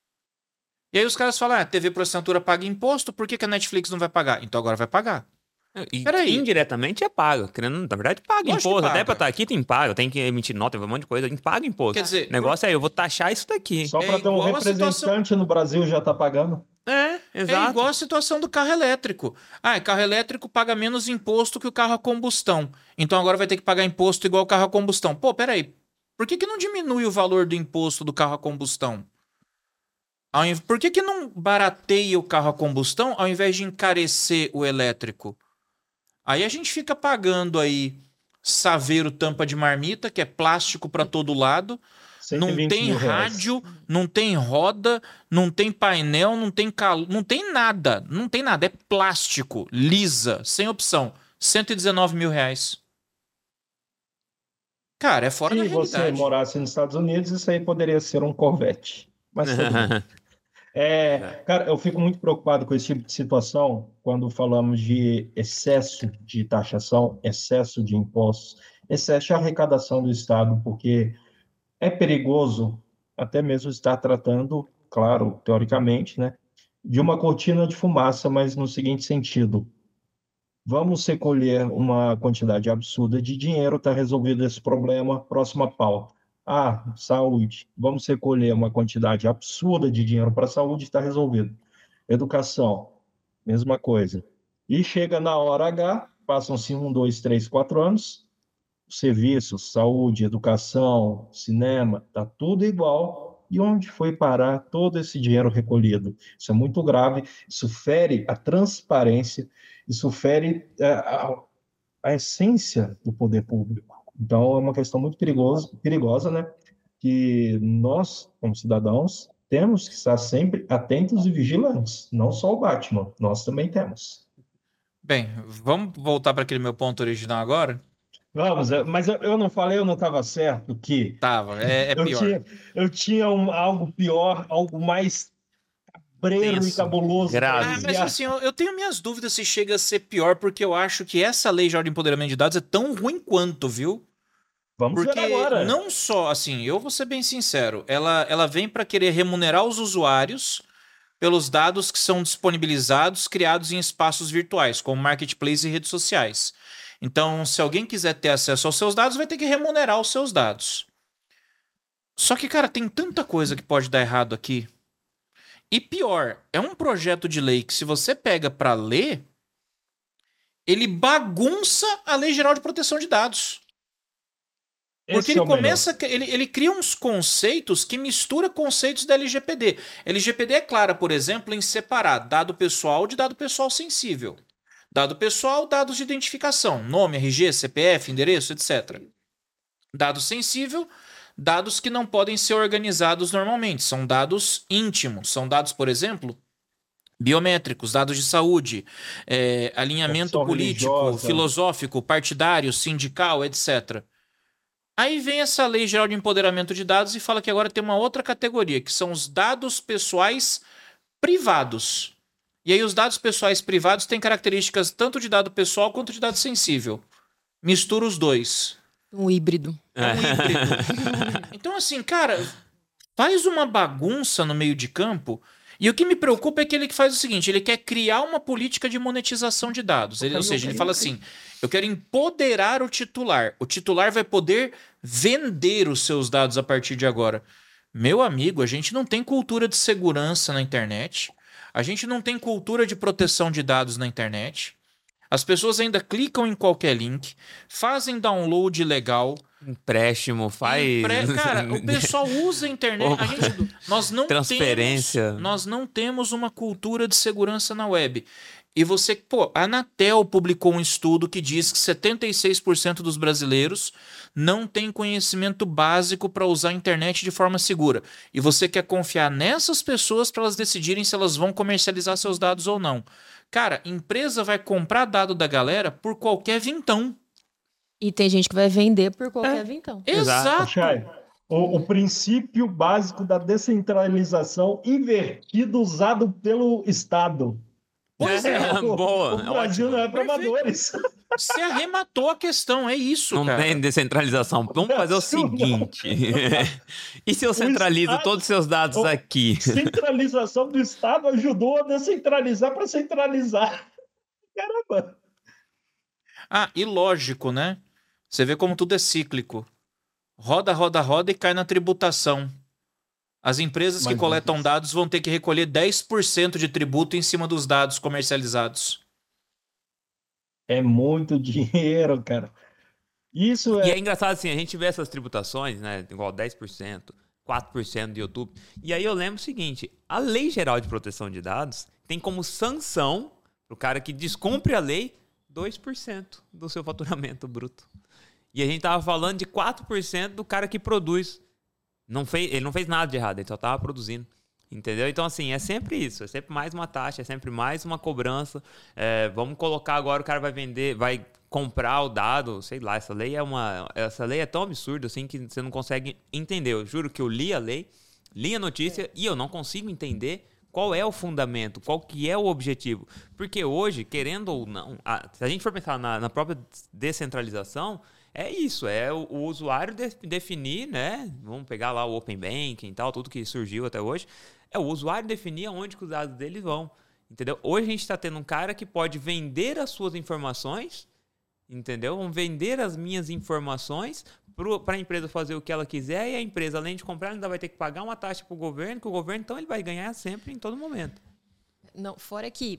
E aí os caras falam, ah, a T V por assinatura paga imposto, por que, que a Netflix não vai pagar? Então agora vai pagar. E Peraí. indiretamente é pago. Querendo, na verdade, paga Lógico que imposto. paga. Até pra estar aqui tem pago. Tem que emitir nota, um monte de coisa. A gente paga imposto. Quer dizer, o negócio é, eu vou taxar isso daqui. Só É para ter um igual a representante situação- no Brasil já está pagando. É, exato. É igual a situação do carro elétrico. Ah, carro elétrico paga menos imposto que o carro a combustão. Então agora vai ter que pagar imposto igual o carro a combustão. Pô, peraí. Por que, que não diminui o valor do imposto do carro a combustão? Ao inv- Por que, que não barateia o carro a combustão ao invés de encarecer o elétrico? Aí a gente fica pagando aí saveiro tampa de marmita, que é plástico para todo lado. cento e Não vinte tem mil reais. rádio, não tem roda, não tem painel, não tem calo, não tem nada, não tem nada, é plástico, lisa, sem opção, cento e dezenove mil reais. Cara, é fora da Se você realidade. morasse nos Estados Unidos, isso aí poderia ser um Corvette. Mas tudo bem. É, cara, eu fico muito preocupado com esse tipo de situação quando falamos de excesso de taxação, excesso de impostos, excesso de arrecadação do Estado, porque é perigoso até mesmo estar tratando, claro, teoricamente, né, de uma cortina de fumaça, mas no seguinte sentido: vamos recolher uma quantidade absurda de dinheiro, está resolvido esse problema, próxima pauta. Ah, saúde. Vamos recolher uma quantidade absurda de dinheiro para a saúde, está resolvido. Educação, mesma coisa. E chega na hora H, passam-se um, dois, três, quatro anos, serviços, saúde, educação, cinema, está tudo igual. E onde foi parar todo esse dinheiro recolhido? Isso é muito grave, isso fere a transparência, isso fere é, a, a essência do poder público. Então, é uma questão muito perigosa, perigosa, né? Que nós, como cidadãos, temos que estar sempre atentos e vigilantes. Não só o Batman, nós também temos. Bem, vamos voltar para aquele meu ponto original agora? Vamos, é, mas eu, eu não falei, eu não estava certo que Tava, é, é eu pior. tinha, eu tinha um, algo pior, algo mais cabreiro e Tenso. cabuloso. Grave. para Ah, dizer. mas assim, eu, eu tenho minhas dúvidas se chega a ser pior, porque eu acho que essa lei já de empoderamento de dados é tão ruim quanto, viu? Vamos Porque ver agora. não só, assim, eu vou ser bem sincero, ela, ela vem para querer remunerar os usuários pelos dados que são disponibilizados, criados em espaços virtuais, como marketplace e redes sociais. Então, se alguém quiser ter acesso aos seus dados, vai ter que remunerar os seus dados. Só que, cara, tem tanta coisa que pode dar errado aqui. E pior, é um projeto de lei que, se você pega para ler, ele bagunça a Lei Geral de Proteção de Dados. Porque Esse é ele o melhor. começa, ele, ele cria uns conceitos que mistura conceitos da L G P D. L G P D é clara, por exemplo, em separar dado pessoal de dado pessoal sensível. Dado pessoal, dados de identificação, nome, R G, C P F, endereço, etcétera. Dado sensível, dados que não podem ser organizados normalmente. São dados íntimos. São dados, por exemplo, biométricos, dados de saúde, é, alinhamento Opção político, religiosa. filosófico, partidário, sindical, etcétera. Aí vem essa Lei Geral de Empoderamento de Dados e fala que agora tem uma outra categoria, que são os dados pessoais privados. E aí os dados pessoais privados têm características tanto de dado pessoal quanto de dado sensível. Mistura os dois. Um híbrido. É um híbrido. Então, assim, cara, faz uma bagunça no meio de campo. E o que me preocupa é que ele que faz o seguinte: ele quer criar uma política de monetização de dados. Ele, ou seja, ele fala assim: eu quero empoderar o titular. O titular vai poder vender os seus dados a partir de agora. Meu amigo, a gente não tem cultura de segurança na internet. A gente não tem cultura de proteção de dados na internet. As pessoas ainda clicam em qualquer link, fazem download ilegal. Empréstimo, faz. Empre... Cara, o pessoal usa a internet. A gente... nós não Transferência. Temos, nós não temos uma cultura de segurança na web. E você, pô, a Anatel publicou um estudo que diz que setenta e seis por cento dos brasileiros não tem conhecimento básico para usar a internet de forma segura. E você quer confiar nessas pessoas para elas decidirem se elas vão comercializar seus dados ou não. Cara, empresa vai comprar dado da galera por qualquer vintão. E tem gente que vai vender por qualquer é. vintão. Exato. Chay, o, o princípio básico da descentralização invertido usado pelo Estado. Pois é, é o, boa. O Brasil ótimo. não é para amadores. Você arrematou a questão, é isso, não cara. Não tem descentralização. Vamos fazer o seguinte. E se eu centralizo Estado, todos os seus dados aqui? Centralização do Estado ajudou a descentralizar para centralizar. Caramba. Ah, e lógico, né? Você vê como tudo é cíclico. Roda, roda, roda e cai na tributação. As empresas que Mas coletam Deus. dados vão ter que recolher dez por cento de tributo em cima dos dados comercializados. É muito dinheiro, cara. Isso é... E é engraçado assim, a gente vê essas tributações, né, igual dez por cento, quatro por cento de YouTube. E aí eu lembro o seguinte, a Lei Geral de Proteção de Dados tem como sanção para o cara que descumpre a lei dois por cento do seu faturamento bruto. E a gente tava falando de quatro por cento do cara que produz. Não fez, ele não fez nada de errado, ele só tava produzindo. Entendeu? Então, assim, é sempre isso. É sempre mais uma taxa, é sempre mais uma cobrança. É, vamos colocar agora, o cara vai vender, vai comprar o dado, sei lá, essa lei é uma. Essa lei é tão absurda assim que você não consegue entender. Eu juro que eu li a lei, li a notícia é. e eu não consigo entender qual é o fundamento, qual que é o objetivo. Porque hoje, querendo ou não, a, se a gente for pensar na, na própria descentralização, é isso, é o, o usuário de, definir, né? Vamos pegar lá o Open Banking e tal, tudo que surgiu até hoje. É o usuário definir aonde que os dados dele vão, entendeu? Hoje a gente está tendo um cara que pode vender as suas informações, entendeu? Vão vender as minhas informações para a empresa fazer o que ela quiser e a empresa, além de comprar, ainda vai ter que pagar uma taxa para o governo, que o governo, então, ele vai ganhar sempre, em todo momento. Não, fora que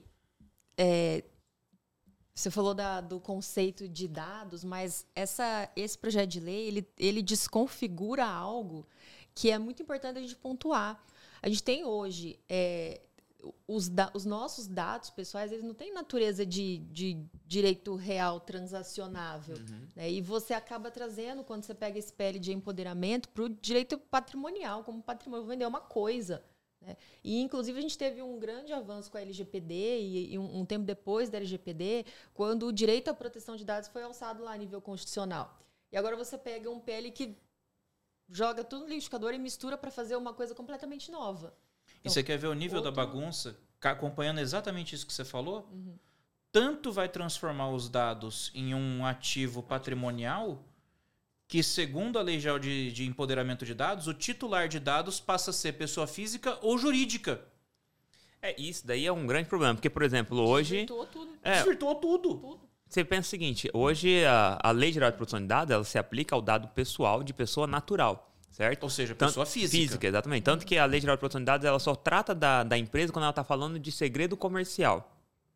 é, você falou da, do conceito de dados, mas essa, esse projeto de lei, ele, ele desconfigura algo que é muito importante a gente pontuar. A gente tem hoje, é, os, da, os nossos dados pessoais, eles não têm natureza de, de direito real transacionável. Uhum. Né? E você acaba trazendo, quando você pega esse P L de empoderamento, para o direito patrimonial, como patrimônio, vender uma coisa. Né? E, inclusive, a gente teve um grande avanço com a L G P D e, e um, um tempo depois da L G P D, quando o direito à proteção de dados foi alçado lá a nível constitucional. E agora você pega um P L que joga tudo no liquidificador e mistura para fazer uma coisa completamente nova. Então, e você quer ver o nível outro... da bagunça? Acompanhando exatamente isso que você falou? Uhum. Tanto vai transformar os dados em um ativo patrimonial que, segundo a Lei Geral de, de Empoderamento de Dados, o titular de dados passa a ser pessoa física ou jurídica. É, isso daí é um grande problema, porque, por exemplo, hoje... Desvirtuou tudo. É, Desvirtuou tudo. tudo. Você pensa o seguinte, hoje a, a Lei Geral de Proteção de Dados, ela se aplica ao dado pessoal de pessoa natural, certo? Ou seja, Tanto, pessoa física. Física, exatamente. Tanto que a Lei Geral de Proteção de Dados, ela só trata da, da empresa quando ela está falando de segredo comercial.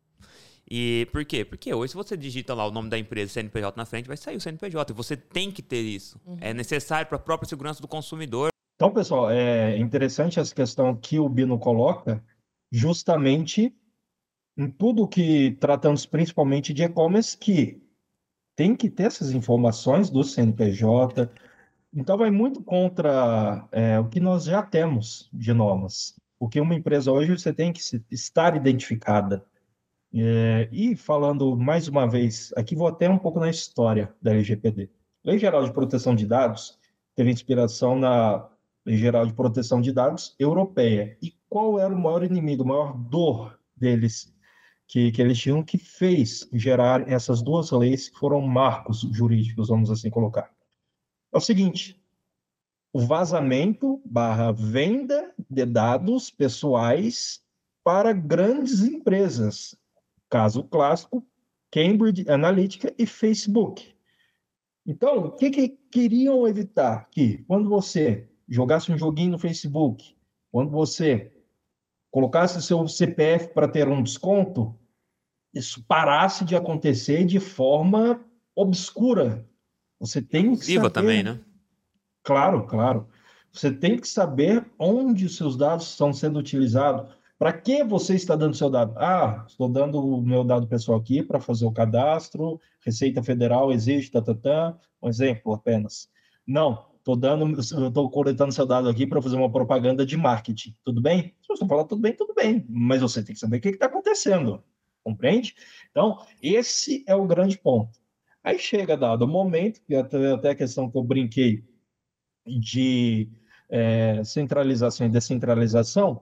E por quê? Porque hoje, se você digita lá o nome da empresa, C N P J na frente, vai sair o C N P J. E você tem que ter isso. Uhum. É necessário para a própria segurança do consumidor. Então, pessoal, é interessante essa questão que o Bino coloca, justamente em tudo que tratamos principalmente de e-commerce, que tem que ter essas informações do C N P J, Então, vai muito contra é, o que nós já temos de normas. Porque uma empresa hoje você tem que estar identificada. É, e falando mais uma vez, aqui vou até um pouco na história da L G P D. Lei Geral de Proteção de Dados teve inspiração na Lei Geral de Proteção de Dados europeia. E qual era o maior inimigo, a maior dor deles, que, que eles tinham, que fez gerar essas duas leis que foram marcos jurídicos, vamos assim colocar? É o seguinte: o vazamento barra venda de dados pessoais para grandes empresas. Caso clássico, Cambridge Analytica e Facebook. Então, o que, que queriam evitar? Que quando você jogasse um joguinho no Facebook, quando você colocasse seu C P F para ter um desconto, isso parasse de acontecer de forma obscura. Você tem que Viva saber... também, né? Claro, claro. Você tem que saber onde os seus dados estão sendo utilizados. Para que você está dando seu dado? Ah, estou dando o meu dado pessoal aqui para fazer o cadastro, Receita Federal exige, tatatã, um exemplo apenas. Não, estou dando, estou coletando seu dado aqui para fazer uma propaganda de marketing. Tudo bem? Se você falar tudo bem, tudo bem. Mas você tem que saber o que está acontecendo. Compreende? Então, esse é o grande ponto. Aí chega dado o momento, que até, até a questão que eu brinquei, de é, centralização e descentralização,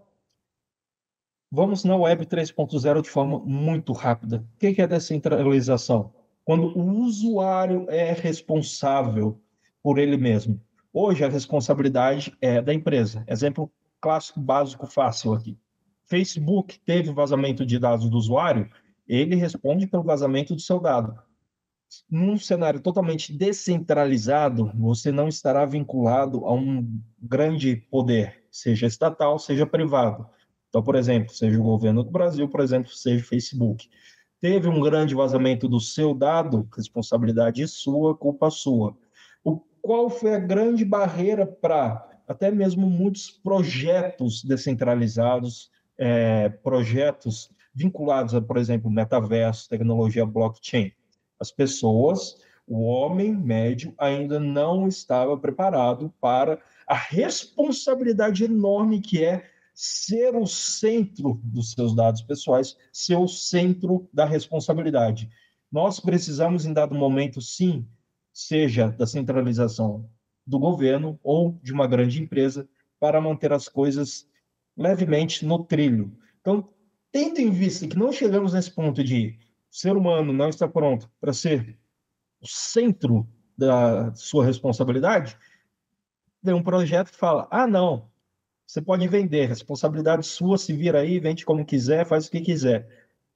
vamos na Web três ponto zero de forma muito rápida. O que é descentralização? Quando o usuário é responsável por ele mesmo. Hoje, a responsabilidade é da empresa. Exemplo clássico, básico, fácil aqui. Facebook teve vazamento de dados do usuário, ele responde pelo vazamento do seu dado. Num cenário totalmente descentralizado, você não estará vinculado a um grande poder, seja estatal, seja privado. Então, por exemplo, seja o governo do Brasil, por exemplo, seja o Facebook. Teve um grande vazamento do seu dado, responsabilidade sua, culpa sua. O, qual foi a grande barreira para até mesmo muitos projetos descentralizados, é, projetos vinculados a, por exemplo, metaverso, tecnologia blockchain? As pessoas, o homem médio, ainda não estava preparado para a responsabilidade enorme que é ser o centro dos seus dados pessoais, ser o centro da responsabilidade. Nós precisamos, em dado momento, sim, seja da centralização do governo ou de uma grande empresa, para manter as coisas levemente no trilho. Então, tendo em vista que não chegamos nesse ponto de o ser humano não está pronto para ser o centro da sua responsabilidade, vem um projeto que fala, ah, não, você pode vender, responsabilidade sua, se vira aí, vende como quiser, faz o que quiser.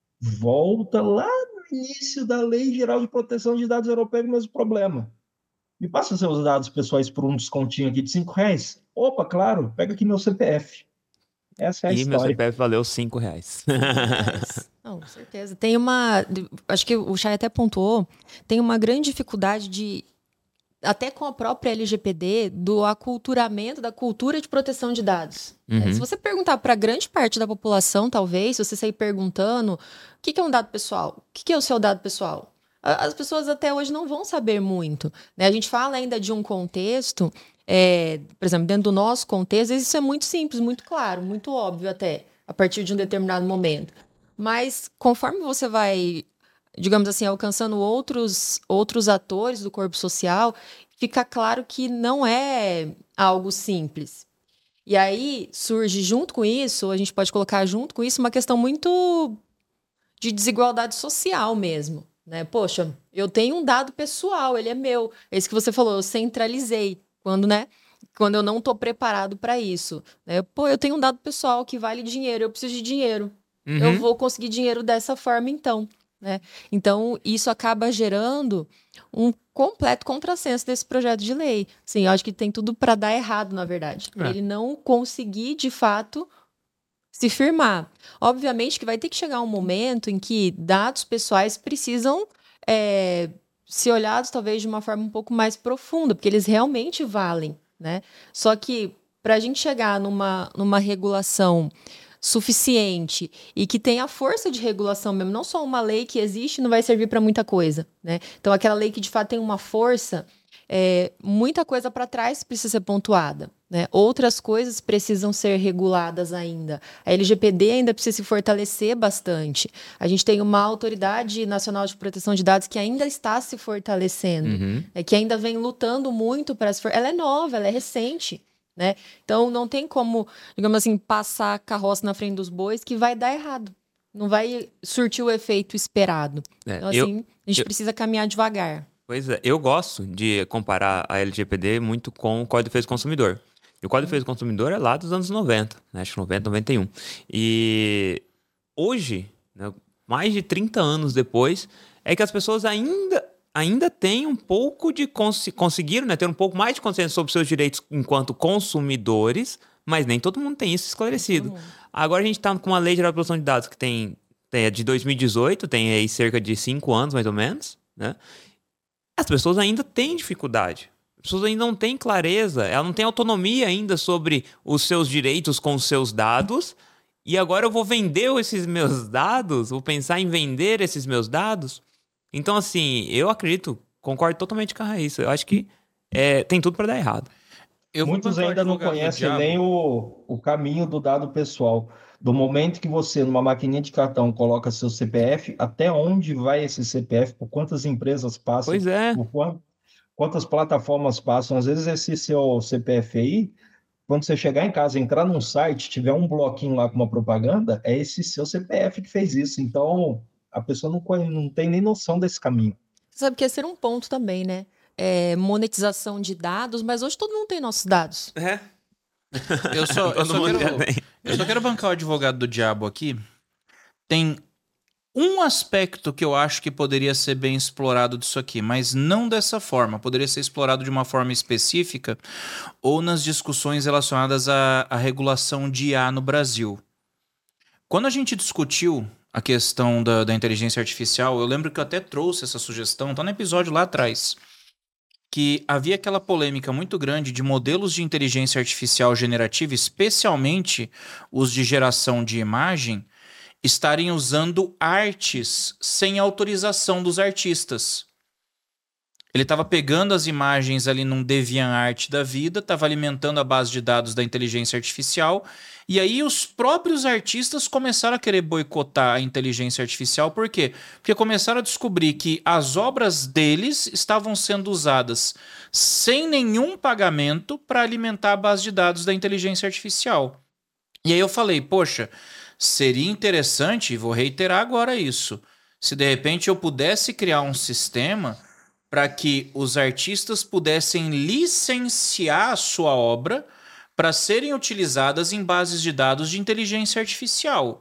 Volta lá no início da Lei Geral de Proteção de Dados Europeia, o mesmo problema. Me passa seus dados pessoais por um descontinho aqui de cinco reais? Opa, claro, pega aqui meu C P F. Essa é a E história. meu C P F valeu cinco reais. Mas, não, com certeza. Tem uma... Acho que o Chay até pontuou, tem uma grande dificuldade de... até com a própria L G P D, do aculturamento da cultura de proteção de dados. Uhum. É, se você perguntar para grande parte da população, talvez, se você sair perguntando o que, que é um dado pessoal, o que, que é o seu dado pessoal, as pessoas até hoje não vão saber muito. Né? A gente fala ainda de um contexto, é, por exemplo, dentro do nosso contexto, isso é muito simples, muito claro, muito óbvio até, a partir de um determinado momento. Mas conforme você vai... digamos assim, alcançando outros, outros atores do corpo social, fica claro que não é algo simples. E aí surge junto com isso, a gente pode colocar junto com isso uma questão muito de desigualdade social mesmo. Né? Poxa, eu tenho um dado pessoal, ele é meu. É isso que você falou, eu centralizei. Quando, né? Quando eu não estou preparado para isso. Né? Pô, eu tenho um dado pessoal que vale dinheiro, eu preciso de dinheiro. Uhum. Eu vou conseguir dinheiro dessa forma, então. Né? Então, isso acaba gerando um completo contrassenso desse projeto de lei. Sim, eu acho que tem tudo para dar errado, na verdade. Para é. ele não conseguir, de fato, se firmar. Obviamente que vai ter que chegar um momento em que dados pessoais precisam é, ser olhados, talvez, de uma forma um pouco mais profunda, porque eles realmente valem. Né? Só que, para a gente chegar numa, numa regulação suficiente e que tenha a força de regulação mesmo, não só uma lei que existe não vai servir para muita coisa, né? Então, aquela lei que de fato tem uma força, é, muita coisa para trás precisa ser pontuada, né? Outras coisas precisam ser reguladas ainda. A L G P D ainda precisa se fortalecer bastante. A gente tem uma Autoridade Nacional de Proteção de Dados que ainda está se fortalecendo, Uhum. é, que ainda vem lutando muito para se for... Ela é nova, ela é recente, né? Então não tem como, digamos assim, passar a carroça na frente dos bois que vai dar errado. Não vai surtir o efeito esperado. É, Então, eu- assim, a gente eu- precisa caminhar devagar. Pois é, eu gosto de comparar a L G P D muito com o Código de Defesa do Consumidor. E o Código de Defesa do Consumidor é lá dos anos noventa, né? Acho que noventa, noventa e um. E hoje, né, mais de trinta anos depois, é que as pessoas ainda, ainda têm um pouco de... Cons conseguiram, né, ter um pouco mais de consciência sobre seus direitos enquanto consumidores, mas nem todo mundo tem isso esclarecido. Todo mundo. Agora a gente está com uma lei geral de proteção de dados que tem, tem é de dois mil e dezoito, tem aí cerca de cinco anos, mais ou menos, né? As pessoas ainda têm dificuldade. As pessoas ainda não têm clareza, ela não tem autonomia ainda sobre os seus direitos com os seus dados. E agora eu vou vender esses meus dados, vou pensar em vender esses meus dados. Então, assim, eu acredito, concordo totalmente com a Raíssa. Eu acho que é, tem tudo para dar errado. Eu vou Muitos bancar o ainda não advogado do conhecem diabo. nem o, o caminho do dado pessoal. Do momento que você, numa maquininha de cartão, coloca seu C P F, até onde vai esse C P F, por quantas empresas passam, Pois é. por quan- quantas plataformas passam. Às vezes esse seu C P F aí, quando você chegar em casa, entrar num site, tiver um bloquinho lá com uma propaganda, é esse seu C P F que fez isso. Então, a pessoa não, conhe- não tem nem noção desse caminho. Você sabe que esse era um ponto também, né? É, monetização de dados, mas hoje todo mundo tem nossos dados. É. Eu só, eu, Todo só mundo já quero, tem. eu só quero bancar o advogado do diabo aqui. Tem um aspecto que eu acho que poderia ser bem explorado disso aqui, mas não dessa forma. Poderia ser explorado de uma forma específica ou nas discussões relacionadas à, à regulação de I A no Brasil. Quando a gente discutiu a questão da, da inteligência artificial, eu lembro que eu até trouxe essa sugestão, tá no episódio lá atrás, que havia aquela polêmica muito grande de modelos de inteligência artificial generativa, especialmente os de geração de imagem, estarem usando artes sem autorização dos artistas. Ele estava pegando as imagens ali num DeviantArt da vida, estava alimentando a base de dados da inteligência artificial, e aí os próprios artistas começaram a querer boicotar a inteligência artificial. Por quê? Porque começaram a descobrir que as obras deles estavam sendo usadas sem nenhum pagamento para alimentar a base de dados da inteligência artificial. E aí eu falei, poxa, seria interessante, e vou reiterar agora isso, se de repente eu pudesse criar um sistema para que os artistas pudessem licenciar a sua obra para serem utilizadas em bases de dados de inteligência artificial.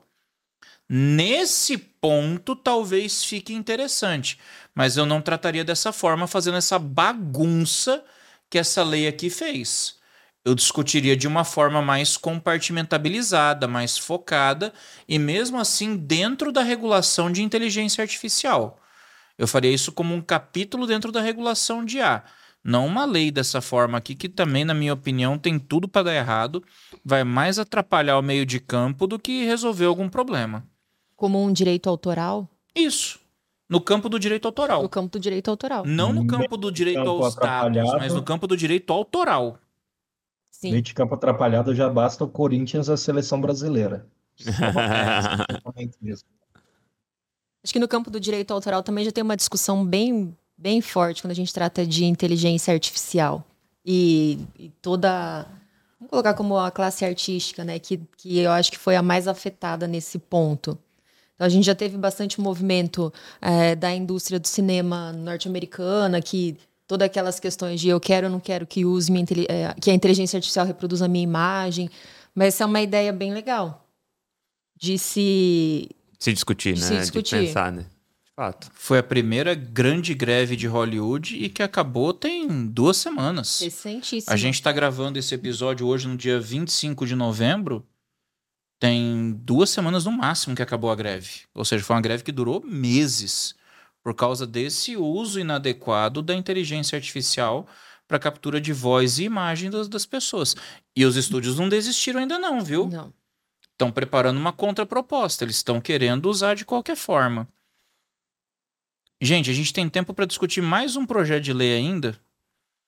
Nesse ponto, talvez fique interessante, mas eu não trataria dessa forma, fazendo essa bagunça que essa lei aqui fez. Eu discutiria de uma forma mais compartimentabilizada, mais focada, e mesmo assim dentro da regulação de inteligência artificial. Eu faria isso como um capítulo dentro da regulação de I A. Não uma lei dessa forma aqui, que também, na minha opinião, tem tudo para dar errado. Vai mais atrapalhar o meio de campo do que resolver algum problema. Como um direito autoral, Isso. No campo do direito autoral. no campo do direito autoral. Não no campo do direito Campo aos dados, atrapalhado. mas no campo do direito autoral. Sim. Meio de campo atrapalhado já basta o Corinthians e a seleção brasileira. Só uma comento mesmo. Acho que no campo do direito autoral também já tem uma discussão bem, bem forte quando a gente trata de inteligência artificial. E, e toda... Vamos colocar como a classe artística, né? Que, que eu acho que foi a mais afetada nesse ponto. Então, a gente já teve bastante movimento é, da indústria do cinema norte-americana, que todas aquelas questões de eu quero ou não quero que use minha, é, que a inteligência artificial reproduza a minha imagem. Mas essa é uma ideia bem legal de se... Se discutir, De né? se discutir. De pensar, né? De fato. Foi a primeira grande greve de Hollywood e que acabou tem duas semanas. Recentíssimo. A gente está gravando esse episódio hoje no dia vinte e cinco de novembro. Tem duas semanas no máximo que acabou a greve. Ou seja, foi uma greve que durou meses por causa desse uso inadequado da inteligência artificial para captura de voz e imagem das, das pessoas. E os estúdios não desistiram ainda não, viu? Não. Estão preparando uma contraproposta. Eles estão querendo usar de qualquer forma. Gente, a gente tem tempo para discutir mais um projeto de lei ainda.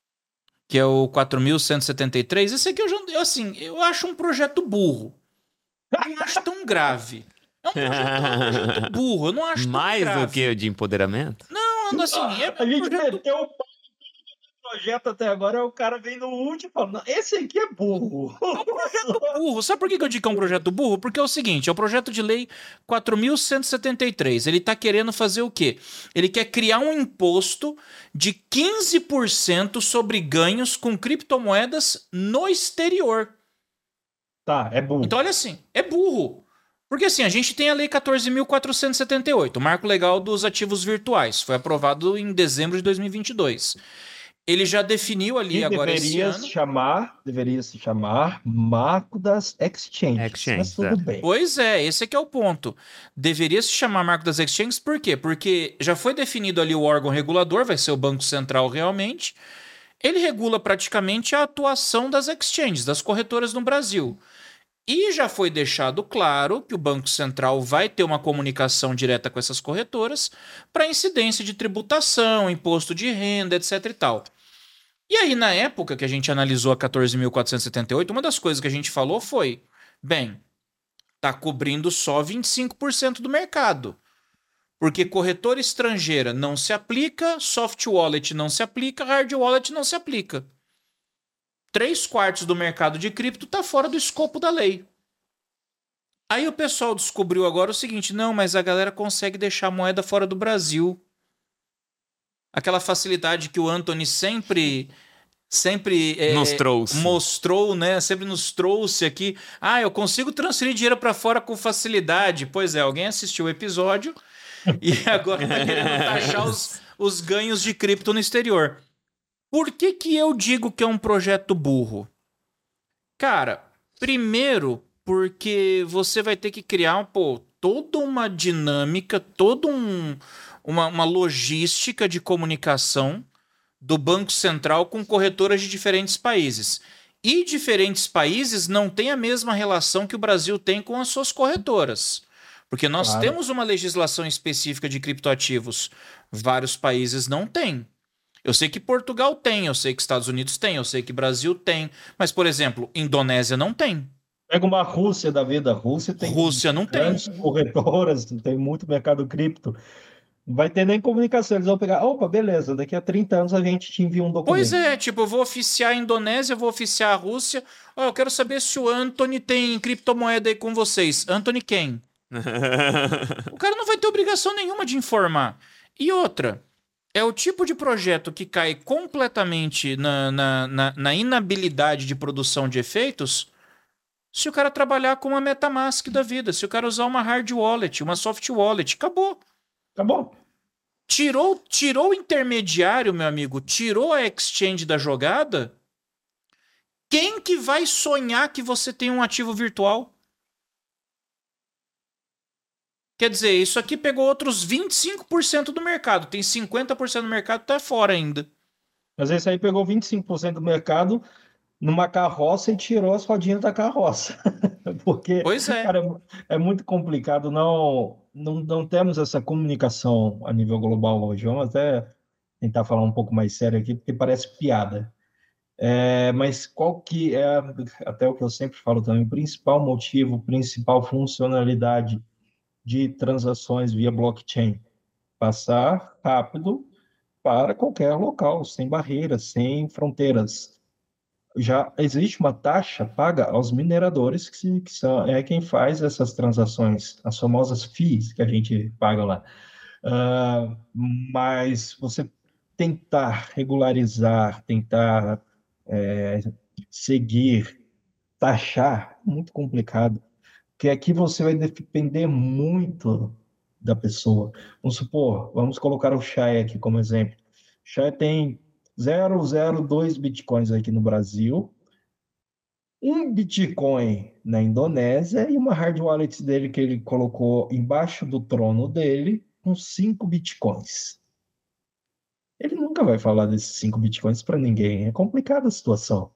que é o quatro mil cento e setenta e três. Esse aqui eu já, eu, assim, eu acho um projeto burro. Eu não acho tão grave. É um projeto, é um projeto burro, eu não acho tão Mais grave. do que o de empoderamento? Não, assim, é A um gente projeto... meteu o pau em todo o projeto até agora, o cara vem no último e fala, não, esse aqui é burro. É um projeto burro. Sabe por que eu digo que é um projeto burro? Porque é o seguinte, é o projeto de lei quatro mil cento e setenta e três. Ele tá querendo fazer o quê? Ele quer criar um imposto de quinze por cento sobre ganhos com criptomoedas no exterior. Tá, é burro. Então, olha assim, é burro. Porque assim, a gente tem a lei quatorze mil quatrocentos e setenta e oito, o marco legal dos ativos virtuais. Foi aprovado em dezembro de dois mil e vinte e dois. Ele já definiu ali E agora esse deveria ano... se chamar, deveria se chamar Marco das Exchanges. Exchanges, Mas tudo é. bem. Pois é, esse aqui é o ponto. Deveria se chamar Marco das Exchanges, por quê? Porque já foi definido ali o órgão regulador, vai ser o Banco Central realmente. Ele regula praticamente a atuação das exchanges, das corretoras no Brasil. E já foi deixado claro que o Banco Central vai ter uma comunicação direta com essas corretoras para incidência de tributação, imposto de renda, etc e tal. E aí, na época que a gente analisou a quatorze mil quatrocentos e setenta e oito, uma das coisas que a gente falou foi, bem, tá cobrindo só vinte e cinco por cento do mercado. Porque corretora estrangeira não se aplica, soft wallet não se aplica, hard wallet não se aplica. Três quartos do mercado de cripto está fora do escopo da lei. Aí o pessoal descobriu agora o seguinte, não, mas a galera consegue deixar a moeda fora do Brasil. Aquela facilidade que o Anthony sempre, sempre é, Nos trouxe. mostrou, né? Sempre nos trouxe aqui. Ah, eu consigo transferir dinheiro para fora com facilidade. Pois é, alguém assistiu o episódio e agora está querendo taxar os, os ganhos de cripto no exterior. Por que que eu digo que é um projeto burro? Cara, primeiro porque você vai ter que criar pô, toda uma dinâmica, toda um, uma, uma logística de comunicação do Banco Central com corretoras de diferentes países. E diferentes países não têm a mesma relação que o Brasil tem com as suas corretoras. Porque nós Claro. temos uma legislação específica de criptoativos. Vários países não têm. Eu sei que Portugal tem, eu sei que Estados Unidos tem, eu sei que Brasil tem. Mas, por exemplo, Indonésia não tem. Pega uma Rússia da vida, Rússia tem Rússia não tem. grandes corretoras, tem muito mercado cripto. Não vai ter nem comunicação, eles vão pegar, opa, beleza, daqui a trinta anos a gente te envia um documento. Pois é, tipo, eu vou oficiar a Indonésia, eu vou oficiar a Rússia. Ó, eu quero saber se o Anthony tem criptomoeda aí com vocês. Anthony quem? O cara não vai ter obrigação nenhuma de informar. E outra, é o tipo de projeto que cai completamente na, na, na, na inabilidade de produção de efeitos se o cara trabalhar com uma MetaMask da vida, se o cara usar uma hard wallet, uma soft wallet, acabou. Acabou. Tirou, tirou o intermediário, meu amigo, tirou a exchange da jogada. Quem que vai sonhar que você tem um ativo virtual? Quer dizer, isso aqui pegou outros vinte e cinco por cento do mercado. Tem cinquenta por cento do mercado que tá fora ainda. Mas esse aí pegou vinte e cinco por cento do mercado numa carroça e tirou as rodinhas da carroça. Porque, Pois é. cara, é muito complicado. Não, não, não temos essa comunicação a nível global hoje. Vamos até tentar falar um pouco mais sério aqui, porque parece piada. É, mas qual que é, até o que eu sempre falo também, o principal motivo, principal funcionalidade de transações via blockchain? Passar rápido para qualquer local, sem barreiras, sem fronteiras. Já existe uma taxa paga aos mineradores, que, que são, é quem faz essas transações, as famosas fees que a gente paga lá. Uh, mas você tentar regularizar, tentar é, seguir, taxar, é muito complicado, porque aqui você vai depender muito da pessoa. Vamos supor, vamos colocar o Chay aqui como exemplo. O Chay tem zero vírgula zero dois bitcoins aqui no Brasil, um bitcoin na Indonésia e uma hard wallet dele que ele colocou embaixo do trono dele com cinco bitcoins. Ele nunca vai falar desses cinco bitcoins para ninguém. É complicada a situação.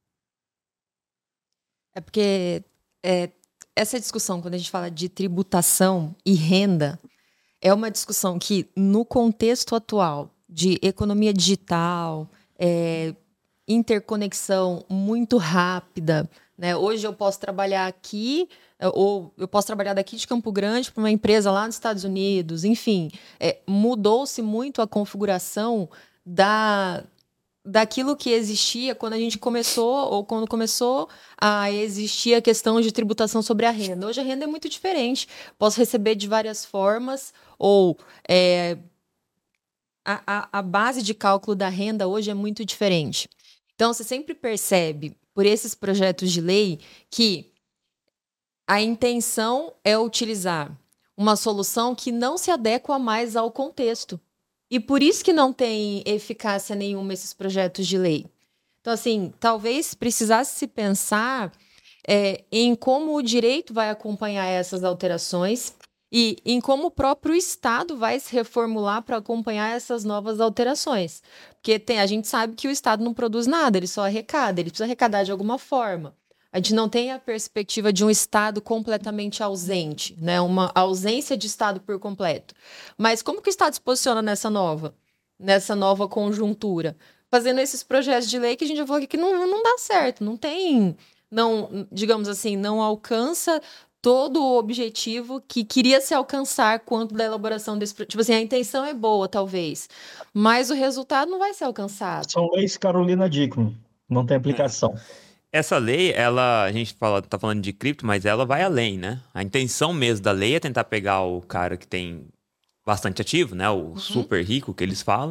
É porque é, essa discussão, quando a gente fala de tributação e renda, é uma discussão que, no contexto atual de economia digital, é, interconexão muito rápida, né? Hoje eu posso trabalhar aqui, ou eu posso trabalhar daqui de Campo Grande para uma empresa lá nos Estados Unidos, enfim, é, mudou-se muito a configuração da, daquilo que existia quando a gente começou, ou quando começou a existir a questão de tributação sobre a renda. Hoje a renda é muito diferente, posso receber de várias formas, ou é, a, a, a base de cálculo da renda hoje é muito diferente. Então, você sempre percebe, por esses projetos de lei, que a intenção é utilizar uma solução que não se adequa mais ao contexto. E por isso que não tem eficácia nenhuma esses projetos de lei. Então, assim, talvez precisasse se pensar é, em como o direito vai acompanhar essas alterações e em como o próprio Estado vai se reformular para acompanhar essas novas alterações. Porque tem, a gente sabe que o Estado não produz nada, ele só arrecada, ele precisa arrecadar de alguma forma. A gente não tem a perspectiva de um Estado completamente ausente, né? Uma ausência de Estado por completo. Mas como que o Estado se posiciona nessa nova, nessa nova conjuntura? Fazendo esses projetos de lei que a gente já falou aqui que não, não dá certo, não tem, não, digamos assim, não alcança todo o objetivo que queria se alcançar quanto da elaboração desse... Tipo assim, a intenção é boa, talvez, mas o resultado não vai ser alcançado. São leis Carolina Dickmann, não tem aplicação. Essa lei, ela, a gente fala, tá falando de cripto, mas ela vai além, né? A intenção mesmo da lei é tentar pegar o cara que tem bastante ativo, né? O uhum. super rico que eles falam,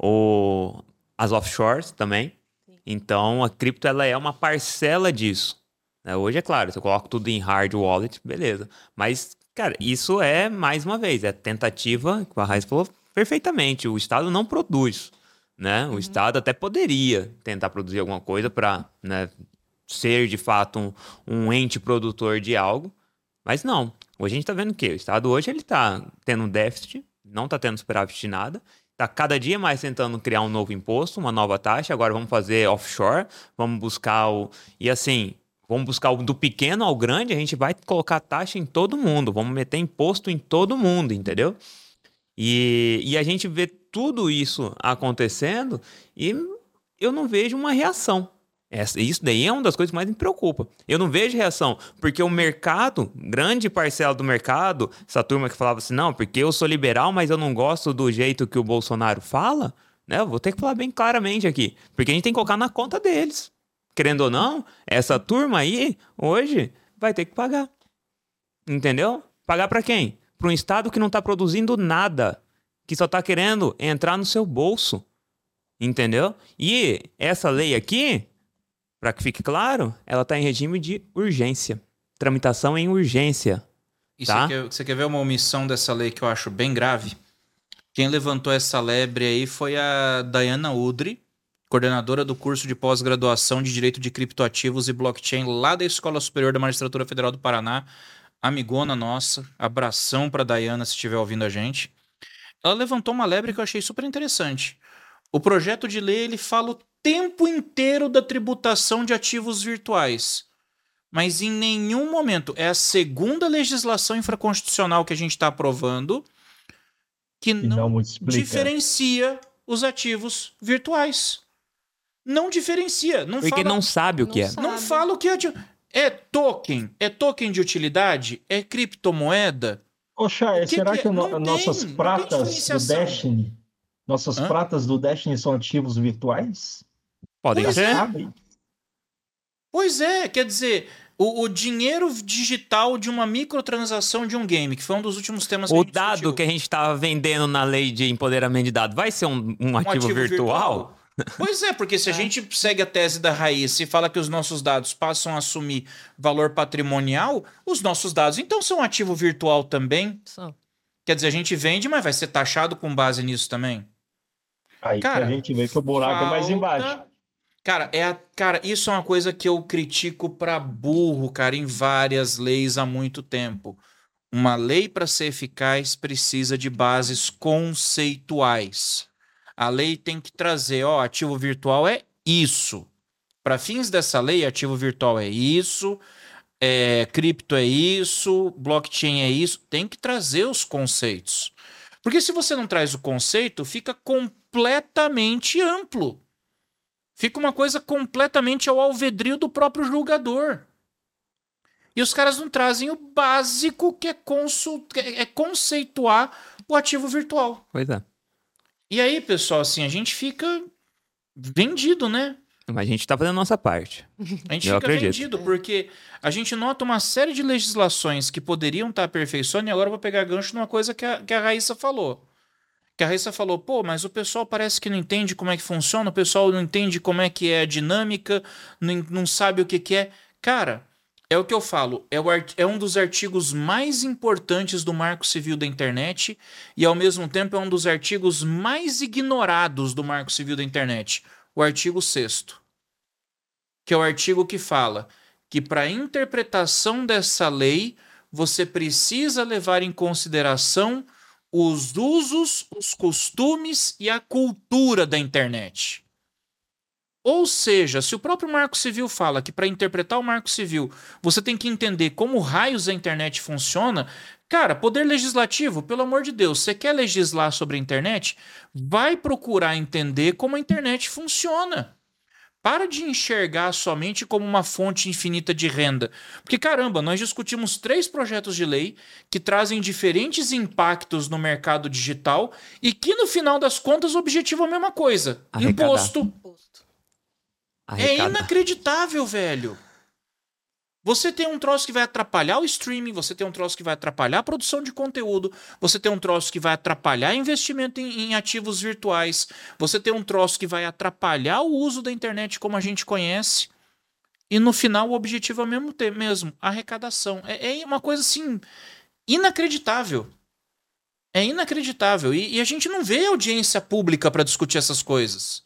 ou as offshores também. Sim. Então, a cripto, ela é uma parcela disso. Hoje, é claro, você coloca tudo em hard wallet, beleza. Mas, cara, isso é, mais uma vez, é tentativa, que a Raíssa falou perfeitamente, o Estado não produz, né? O uhum. Estado até poderia tentar produzir alguma coisa para, né, ser, de fato, um, um ente produtor de algo, mas não. Hoje a gente está vendo o quê? O Estado hoje ele está tendo um déficit, não está tendo superávit de nada, está cada dia mais tentando criar um novo imposto, uma nova taxa, agora vamos fazer offshore, vamos buscar o... E assim... Vamos buscar o do pequeno ao grande, a gente vai colocar taxa em todo mundo, vamos meter imposto em todo mundo, entendeu? E, e a gente vê tudo isso acontecendo e eu não vejo uma reação. Essa, isso daí é uma das coisas que mais me preocupa. Eu não vejo reação, porque o mercado, grande parcela do mercado, essa turma que falava assim, não, porque eu sou liberal, mas eu não gosto do jeito que o Bolsonaro fala, né? Eu vou ter que falar bem claramente aqui, porque a gente tem que colocar na conta deles. Querendo ou não, essa turma aí, hoje, vai ter que pagar. Entendeu? Pagar para quem? Para um Estado que não está produzindo nada, que só está querendo entrar no seu bolso. Entendeu? E essa lei aqui, para que fique claro, ela está em regime de urgência. Tramitação em urgência. E tá? você quer, você quer ver uma omissão dessa lei que eu acho bem grave? Quem levantou essa lebre aí foi a Dayana Udry, coordenadora do curso de pós-graduação de Direito de Criptoativos e Blockchain lá da Escola Superior da Magistratura Federal do Paraná, amigona nossa, abração para a Dayana se estiver ouvindo a gente. Ela levantou uma lebre que eu achei super interessante. O projeto de lei ele fala o tempo inteiro da tributação de ativos virtuais, mas em nenhum momento, é a segunda legislação infraconstitucional que a gente está aprovando que não, não diferencia os ativos virtuais. Não diferencia. Não Porque fala, não sabe o que não é. Sabe. Não fala o que é. É token? É token de utilidade? É criptomoeda? Ô, Chay, será que, que é? no, tem, nossas pratas do Destiny, nossas Hã? pratas do Destiny são ativos virtuais? Podem pois ser. É. Pois é, quer dizer, o, o dinheiro digital de uma microtransação de um game, que foi um dos últimos temas que o a gente dado discutiu. que a gente estava vendendo na lei de empoderamento de dados, vai ser um, um, um ativo, ativo virtual? virtual? Pois é, porque se a é. gente segue a tese da Raíssa e fala que os nossos dados passam a assumir valor patrimonial, os nossos dados então são ativo virtual também. São. Quer dizer, a gente vende, mas vai ser taxado com base nisso também. Aí cara, que a gente vê que o buraco falta... é mais embaixo. Cara, é a... cara, isso é uma coisa que eu critico pra burro, cara, em várias leis há muito tempo. Uma lei para ser eficaz precisa de bases conceituais. A lei tem que trazer, ó, ativo virtual é isso. Para fins dessa lei, ativo virtual é isso, é, cripto é isso, blockchain é isso. Tem que trazer os conceitos. Porque se você não traz o conceito, fica completamente amplo. Fica uma coisa completamente ao alvedrio do próprio julgador. E os caras não trazem o básico, que é, consul... é conceituar o ativo virtual. Pois é. E aí, pessoal, assim, a gente fica vendido, né? Mas a gente tá fazendo a nossa parte. A gente Eu fica acredito. vendido, porque a gente nota uma série de legislações que poderiam estar aperfeiçoando, e agora eu vou pegar gancho numa coisa que a, que a Raíssa falou. Que a Raíssa falou, pô, mas o pessoal parece que não entende como é que funciona, o pessoal não entende como é que é a dinâmica, não, não sabe o que, que é. Cara, é o que eu falo, é, o art, é um dos artigos mais importantes do Marco Civil da Internet e, ao mesmo tempo, é um dos artigos mais ignorados do Marco Civil da Internet. O artigo sexto. Que é o artigo que fala que para a interpretação dessa lei você precisa levar em consideração os usos, os costumes e a cultura da internet. Ou seja, se o próprio Marco Civil fala que para interpretar o Marco Civil você tem que entender como raios a internet funciona, cara, poder legislativo, pelo amor de Deus, você quer legislar sobre a internet? Vai procurar entender como a internet funciona. Para de enxergar somente como uma fonte infinita de renda. Porque, caramba, nós discutimos três projetos de lei que trazem diferentes impactos no mercado digital e que, no final das contas, o objetivo é a mesma coisa. Arrecadar. Imposto. É Arrecada. inacreditável, velho. Você tem um troço que vai atrapalhar o streaming, você tem um troço que vai atrapalhar a produção de conteúdo, você tem um troço que vai atrapalhar investimento em, em ativos virtuais, você tem um troço que vai atrapalhar o uso da internet como a gente conhece, e no final o objetivo é mesmo, ter, mesmo arrecadação. É, é uma coisa assim, inacreditável. É inacreditável. E, e a gente não vê audiência pública para discutir essas coisas.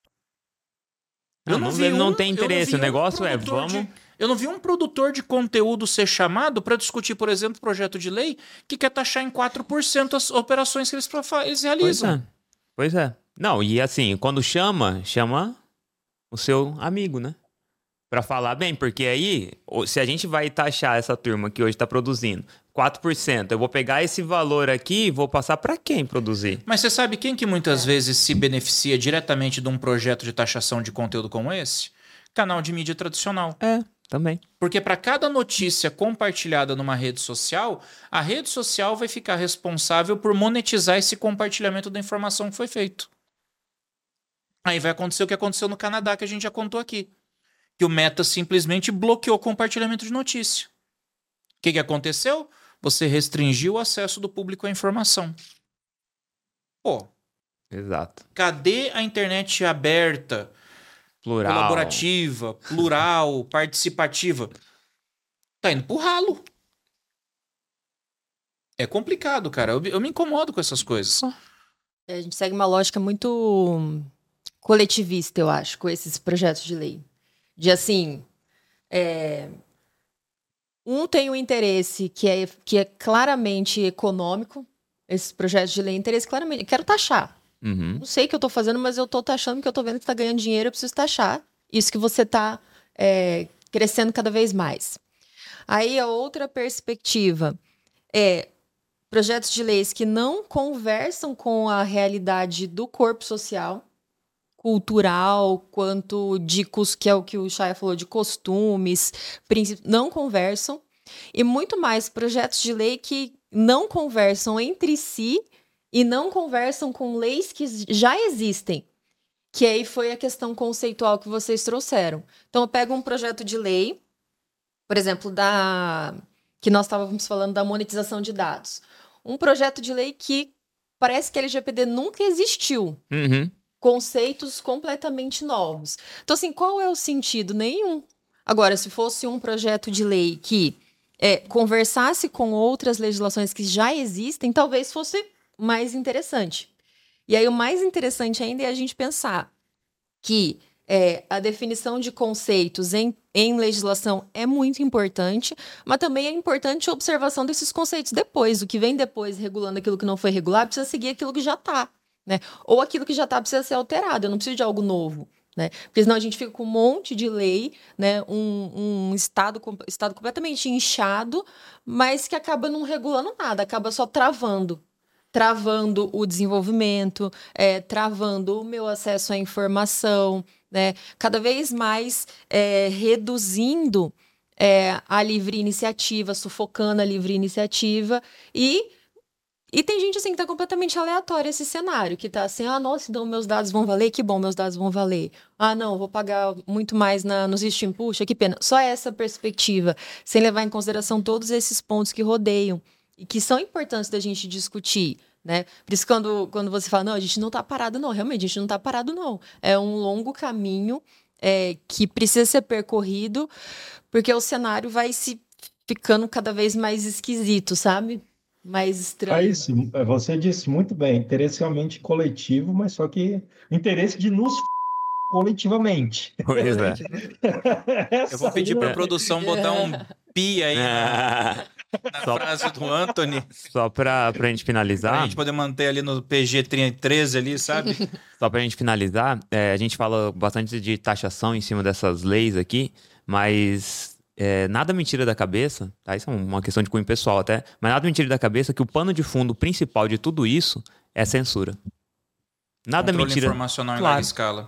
Não, Eu não, não, vi não um, tem eu não interesse. vi O negócio um é, produtor vamos... de- eu não vi um produtor de conteúdo ser chamado para discutir, por exemplo, projeto de lei que quer taxar em quatro por cento as operações que eles, profa- eles Pois realizam. é. Pois é. Não, e assim, quando chama, chama o seu amigo, né? Pra falar bem, porque aí, o- se a gente vai taxar essa turma que hoje tá produzindo quatro por cento, eu vou pegar esse valor aqui e vou passar pra quem produzir? Mas você sabe quem que muitas vezes se beneficia diretamente de um projeto de taxação de conteúdo como esse? Canal de mídia tradicional. É, também. Porque para cada notícia compartilhada numa rede social, a rede social vai ficar responsável por monetizar esse compartilhamento da informação que foi feito. Aí vai acontecer o que aconteceu no Canadá, que a gente já contou aqui. Que o Meta simplesmente bloqueou o compartilhamento de notícia. O que, que aconteceu? Você restringiu o acesso do público à informação. Pô, Exato. cadê a internet aberta, Plural. colaborativa, plural, participativa? Tá indo pro ralo. É complicado, cara. Eu, eu me incomodo com essas coisas. A gente segue uma lógica muito coletivista, eu acho, com esses projetos de lei. De assim, é, um tem um interesse que é, que é claramente econômico, esses projetos de lei, interesse claramente, eu quero taxar. Uhum. Não sei o que eu tô fazendo, mas eu tô taxando porque eu tô vendo que tá ganhando dinheiro, eu preciso taxar. Isso que você tá é, crescendo cada vez mais. Aí a outra perspectiva é projetos de leis que não conversam com a realidade do corpo social, cultural, quanto de cus- que é o que o Chaya falou, de costumes, princípios, não conversam. E muito mais projetos de lei que não conversam entre si e não conversam com leis que já existem. Que aí foi a questão conceitual que vocês trouxeram. Então, eu pego um projeto de lei, por exemplo, da que nós estávamos falando da monetização de dados. Um projeto de lei que parece que a L G P D nunca existiu. Uhum. Conceitos completamente novos. Então, assim, qual é o sentido? Nenhum. Agora, se fosse um projeto de lei que é, conversasse com outras legislações que já existem, talvez fosse mais interessante. E aí, o mais interessante ainda é a gente pensar que é, a definição de conceitos em, em legislação é muito importante, mas também é importante a observação desses conceitos depois. O que vem depois, regulando aquilo que não foi regulado, precisa seguir aquilo que já está. Né? Ou aquilo que já está precisa ser alterado, eu não preciso de algo novo. Né? Porque senão a gente fica com um monte de lei, né? um, um estado, estado completamente inchado, mas que acaba não regulando nada, acaba só travando. travando o desenvolvimento, é, travando o meu acesso à informação, né? Cada vez mais é, reduzindo é, a livre iniciativa, sufocando a livre iniciativa e E tem gente assim que tá completamente aleatória esse cenário, que tá assim, ah, nossa, então meus dados vão valer, que bom, meus dados vão valer. Ah, não, vou pagar muito mais na, nos stream, puxa, que pena. Só essa perspectiva, sem levar em consideração todos esses pontos que rodeiam e que são importantes da gente discutir, né? Por isso quando, quando você fala, não, a gente não tá parado não, realmente, a gente não tá parado não. É um longo caminho é, que precisa ser percorrido, porque o cenário vai se ficando cada vez mais esquisito, sabe? Mais estranho. Aí, sim, você disse muito bem, interesse realmente coletivo, mas só que interesse de nos f... coletivamente. Pois é. Eu vou pedir para a produção botar um pi aí na, na Só- frase do Anthony, Só pra, pra gente pra finalizar, gente poder manter ali no P G treze ali, sabe? só pra gente finalizar, é, a gente fala bastante de taxação em cima dessas leis aqui, mas é, nada me tira da cabeça, tá? Isso é uma questão de cunho pessoal até, mas nada me tira da cabeça que o pano de fundo principal de tudo isso é censura. Nada me Controle tira, informacional em Claro. larga escala.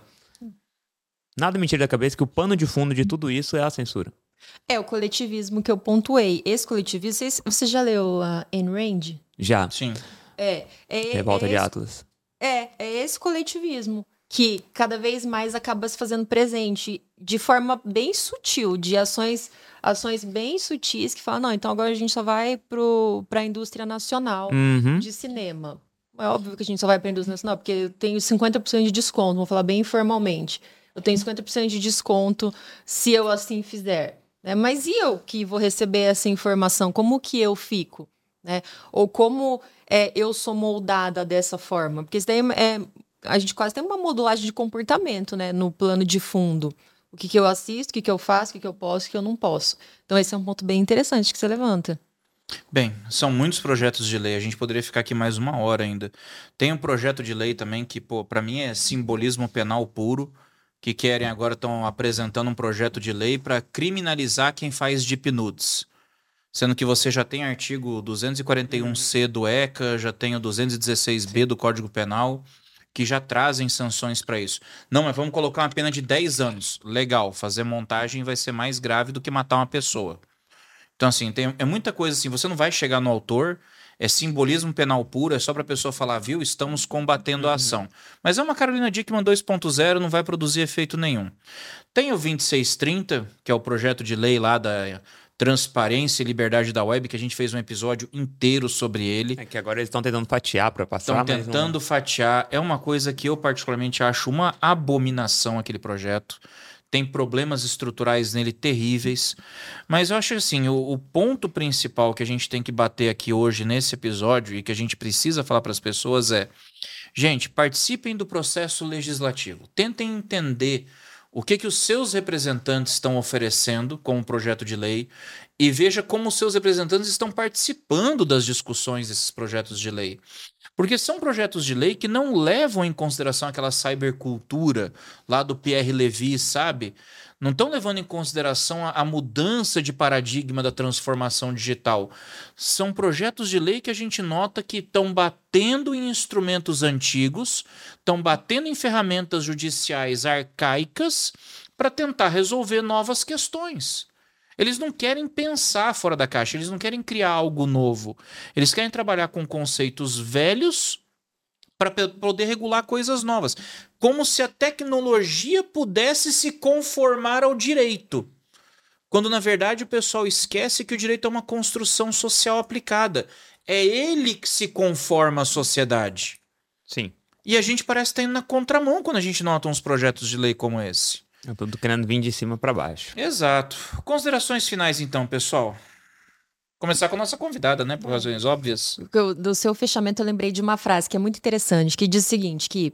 nada me tira da cabeça que o pano de fundo de tudo isso é a censura. É o coletivismo que eu pontuei. Esse coletivismo, você, você já leu a Ayn Rand? Já, Sim. É, é, Revolta é de esse, Atlas. é, é esse coletivismo que cada vez mais acaba se fazendo presente de forma bem sutil, de ações, ações bem sutis que falam, não, então agora a gente só vai para a indústria nacional Uhum. de cinema. É óbvio que a gente só vai para a indústria nacional, porque eu tenho cinquenta por cento de desconto, vou falar bem informalmente. Eu tenho cinquenta por cento de desconto se eu assim fizer. Né? Mas e eu que vou receber essa informação? Como que eu fico? Né? Ou como é, eu sou moldada dessa forma? Porque isso daí é, a gente quase tem uma modulagem de comportamento, né? No plano de fundo. O que, que eu assisto, o que, que eu faço, o que, que eu posso, o que eu não posso. Então esse é um ponto bem interessante que você levanta. Bem, são muitos projetos de lei, a gente poderia ficar aqui mais uma hora ainda. Tem um projeto de lei também que, pô, para mim é simbolismo penal puro, que querem agora, estão apresentando um projeto de lei para criminalizar quem faz deep nudes. Sendo que você já tem artigo duzentos e quarenta e um C do ECA, já tem o duzentos e dezesseis B do Código Penal, que já trazem sanções para isso. Não, mas vamos colocar uma pena de dez anos. Legal, fazer montagem vai ser mais grave do que matar uma pessoa. Então, assim, tem, é muita coisa assim, você não vai chegar no autor, é simbolismo penal puro, é só pra pessoa falar, viu, estamos combatendo a ação. Mas é uma Carolina Dickmann dois ponto zero, não vai produzir efeito nenhum. Tem o vinte e seis trinta, que é o projeto de lei lá da transparência e liberdade da web, que a gente fez um episódio inteiro sobre ele. É que agora eles estão tentando fatiar pra passar, Estão mas não- tentando fatiar. É uma coisa que eu particularmente acho uma abominação aquele projeto. Tem problemas estruturais nele terríveis. Mas eu acho assim, o, o ponto principal que a gente tem que bater aqui hoje nesse episódio e que a gente precisa falar para as pessoas é: gente, participem do processo legislativo. Tentem entender o que, que os seus representantes estão oferecendo como projeto de lei e veja como os seus representantes estão participando das discussões desses projetos de lei. Porque são projetos de lei que não levam em consideração aquela cybercultura lá do Pierre Levy, sabe? Não estão levando em consideração a, a mudança de paradigma da transformação digital. São projetos de lei que a gente nota que estão batendo em instrumentos antigos, estão batendo em ferramentas judiciais arcaicas para tentar resolver novas questões. Eles não querem pensar fora da caixa, eles não querem criar algo novo. Eles querem trabalhar com conceitos velhos para poder regular coisas novas. Como se a tecnologia pudesse se conformar ao direito. Quando, na verdade, o pessoal esquece que o direito é uma construção social aplicada. É ele que se conforma à sociedade. Sim. E a gente parece estar indo na contramão quando a gente nota uns projetos de lei como esse. É tudo querendo vir de cima pra baixo. Exato. Considerações finais, então, pessoal. Começar com a nossa convidada, né? Por razões óbvias. Eu- Do seu fechamento, eu lembrei de uma frase que é muito interessante, que diz o seguinte, que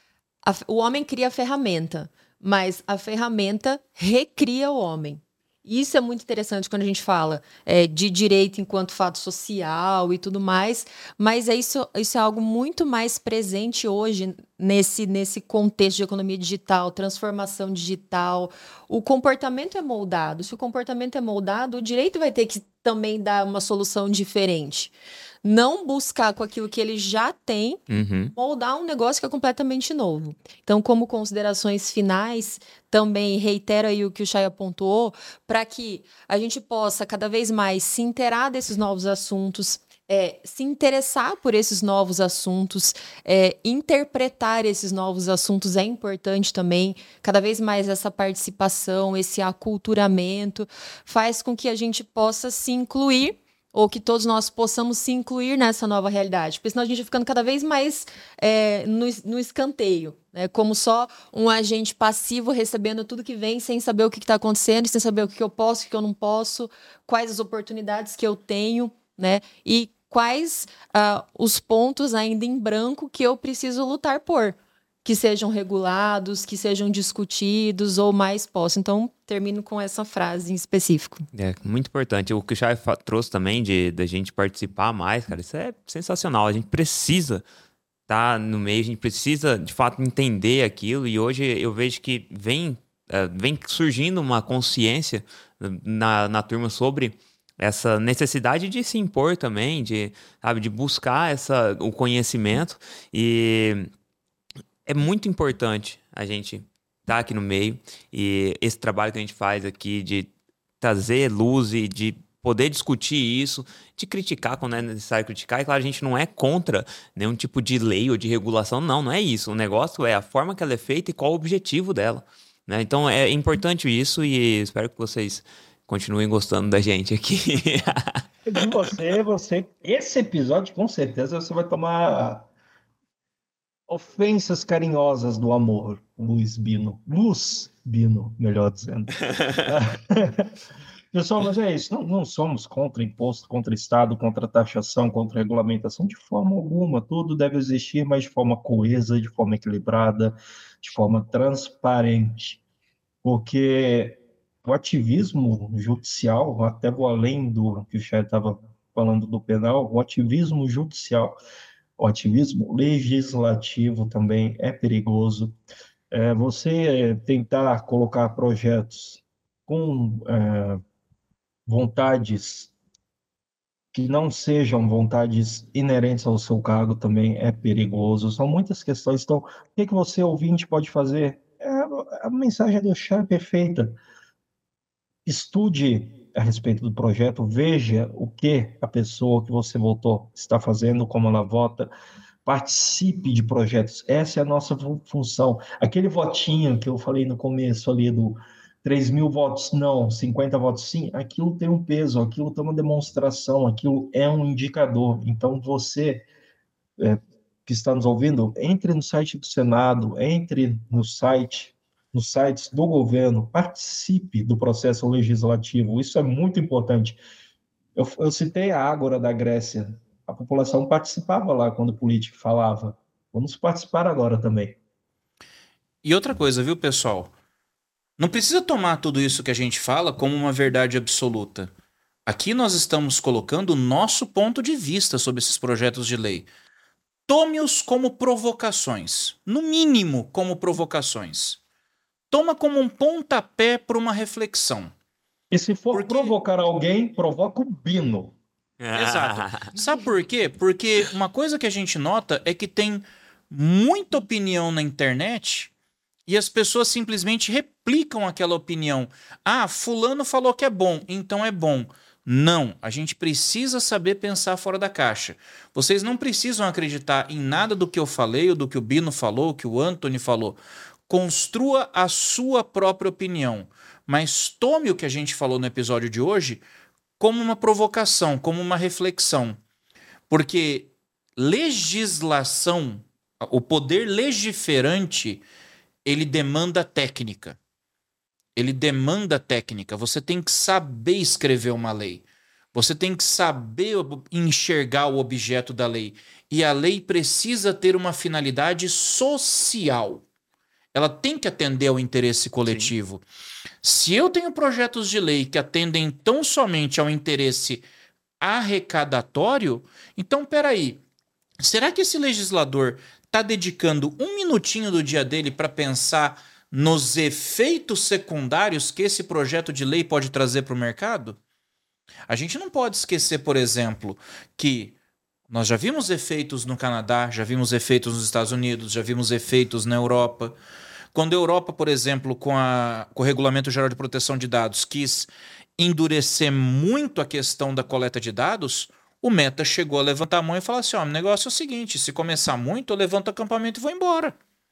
a f- o homem cria a ferramenta, mas a ferramenta recria o homem. Isso é muito interessante quando a gente fala é, de direito enquanto fato social e tudo mais, mas é isso, isso é algo muito mais presente hoje nesse, nesse contexto de economia digital, transformação digital, o comportamento é moldado. Se o comportamento é moldado, o direito vai ter que também dar uma solução diferente. Não buscar com aquilo que ele já tem, Uhum. moldar um negócio que é completamente novo. Então, como considerações finais, também reitero aí o que o Chay apontou, para que a gente possa cada vez mais se inteirar desses novos assuntos, é, se interessar por esses novos assuntos, é, interpretar esses novos assuntos é importante também. Cada vez mais essa participação, esse aculturamento, faz com que a gente possa se incluir, ou que todos nós possamos se incluir nessa nova realidade. Porque senão a gente vai ficando cada vez mais é, no, no escanteio, né? Como só um agente passivo recebendo tudo que vem sem saber o que está acontecendo, sem saber o que eu posso, o que eu não posso, quais as oportunidades que eu tenho, né? E quais uh, os pontos ainda em branco que eu preciso lutar por. Que sejam regulados, que sejam discutidos ou mais posso. Então, termino com essa frase em específico. É muito importante. O que o Chay trouxe também de da gente participar mais, cara, isso é sensacional. A gente precisa estar no meio, a gente precisa, de fato, entender aquilo. E hoje eu vejo que vem, uh, vem surgindo uma consciência na, na turma sobre essa necessidade de se impor também, de, sabe, de buscar essa, o conhecimento. E é muito importante a gente estar aqui no meio, e esse trabalho que a gente faz aqui de trazer luz e de poder discutir isso, de criticar quando é necessário criticar. E claro, a gente não é contra nenhum tipo de lei ou de regulação, não, não é isso. O negócio é a forma que ela é feita e qual o objetivo dela, né? Então é importante isso, e espero que vocês continuem gostando da gente aqui. De você, você, esse episódio, com certeza, você vai tomar ofensas carinhosas do amor, Luiz Bino. Luz Bino, melhor dizendo. Pessoal, mas é isso. Não, não somos contra imposto, contra Estado, contra taxação, contra regulamentação, de forma alguma. Tudo deve existir, mas de forma coesa, de forma equilibrada, de forma transparente. Porque o ativismo judicial, até vou além do que o Chay estava falando do penal, o ativismo judicial, o ativismo legislativo também é perigoso. É, você tentar colocar projetos com é, vontades que não sejam vontades inerentes ao seu cargo também é perigoso. São muitas questões. Então, o que, que você, ouvinte, pode fazer? É, a mensagem do Chay é perfeita. Estude a respeito do projeto, veja o que a pessoa que você votou está fazendo, como ela vota, participe de projetos. Essa é a nossa função. Aquele votinho que eu falei no começo ali do três mil votos não, cinquenta votos sim, aquilo tem um peso, aquilo tem uma demonstração, aquilo é um indicador. Então, você é, que está nos ouvindo, entre no site do Senado, entre no site, nos sites do governo, participe do processo legislativo. Isso é muito importante. Eu, eu citei a Ágora da Grécia. A população participava lá quando o político falava. Vamos participar agora também. E outra coisa, viu, pessoal? Não precisa tomar tudo isso que a gente fala como uma verdade absoluta. Aqui nós estamos colocando o nosso ponto de vista sobre esses projetos de lei. Tome-os como provocações. No mínimo, como provocações. Toma como um pontapé para uma reflexão. E se for Porque... provocar alguém, provoca o Bino. Exato. Sabe por quê? Porque uma coisa que a gente nota é que tem muita opinião na internet e as pessoas simplesmente replicam aquela opinião. Ah, fulano falou que é bom, então é bom. Não, a gente precisa saber pensar fora da caixa. Vocês não precisam acreditar em nada do que eu falei, ou do que o Bino falou, que o Anthony falou. Construa a sua própria opinião, mas tome o que a gente falou no episódio de hoje como uma provocação, como uma reflexão. Porque legislação, o poder legiferante, ele demanda técnica. Ele demanda técnica. Você tem que saber escrever uma lei. Você tem que saber enxergar o objeto da lei. E a lei precisa ter uma finalidade social. Ela tem que atender ao interesse coletivo. Sim. Se eu tenho projetos de lei que atendem tão somente ao interesse arrecadatório, então, peraí, será que esse legislador tá dedicando um minutinho do dia dele para pensar nos efeitos secundários que esse projeto de lei pode trazer para o mercado? A gente não pode esquecer, por exemplo, que nós já vimos efeitos no Canadá, já vimos efeitos nos Estados Unidos, já vimos efeitos na Europa. Quando a Europa, por exemplo, com, a, com o Regulamento Geral de Proteção de Dados, quis endurecer muito a questão da coleta de dados, o Meta chegou a levantar a mão e falar assim, ó, o negócio é o seguinte, se começar muito, eu levanto o acampamento e vou embora.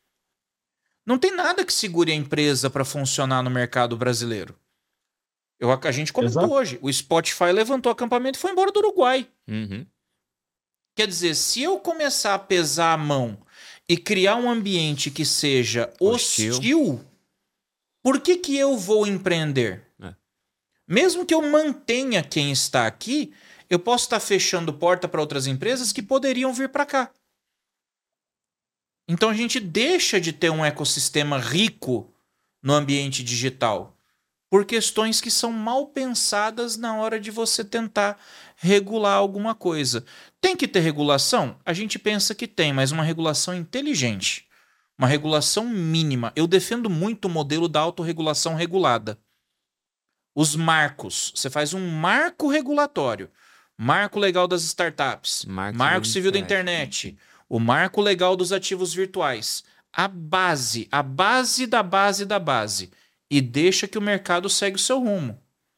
Não tem nada que segure a empresa para funcionar no mercado brasileiro. Eu, a gente comentou Exato. hoje, o Spotify levantou o acampamento e foi embora do Uruguai. Uhum. Quer dizer, se eu começar a pesar a mão e criar um ambiente que seja hostil, hostil por que que eu vou empreender? É. Mesmo que eu mantenha quem está aqui, eu posso estar fechando porta para outras empresas que poderiam vir para cá. Então a gente deixa de ter um ecossistema rico no ambiente digital por questões que são mal pensadas na hora de você tentar regular alguma coisa. Tem que ter regulação? A gente pensa que tem, mas uma regulação inteligente. Uma regulação mínima. Eu defendo muito o modelo da autorregulação regulada. Os marcos. Você faz um marco regulatório. Marco legal das startups. Marco, marco civil da internet. O marco legal dos ativos virtuais. A base. A base da base da base. E deixa que o mercado segue o seu rumo.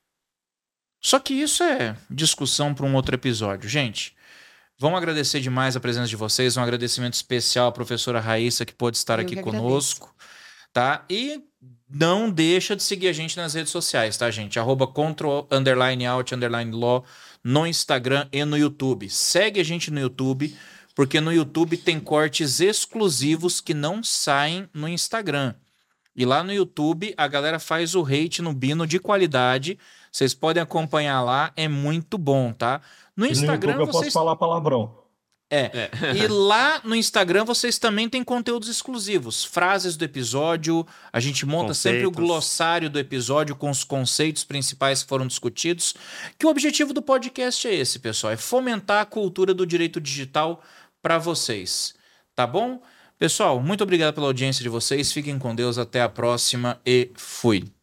Só que isso é discussão para um outro episódio. Gente, vamos agradecer demais a presença de vocês. Um agradecimento especial à professora Raíssa, que pôde estar Eu aqui conosco. Tá? E não deixa de seguir a gente nas redes sociais, tá, gente? Arroba control, underline out, underline law, no Instagram e no YouTube. Segue a gente no YouTube, porque no YouTube tem cortes exclusivos que não saem no Instagram. E lá no YouTube a galera faz o hate no Bino de qualidade. Vocês podem acompanhar lá, é muito bom, tá? No Instagram no YouTube eu vocês... posso falar palavrão. É. é. E lá no Instagram vocês também têm conteúdos exclusivos. Frases do episódio. A gente monta conceitos. Sempre o glossário do episódio com os conceitos principais que foram discutidos. Que o objetivo do podcast é esse, pessoal. É fomentar a cultura do direito digital para vocês. Tá bom? Pessoal, muito obrigado pela audiência de vocês. Fiquem com Deus. Até a próxima e fui.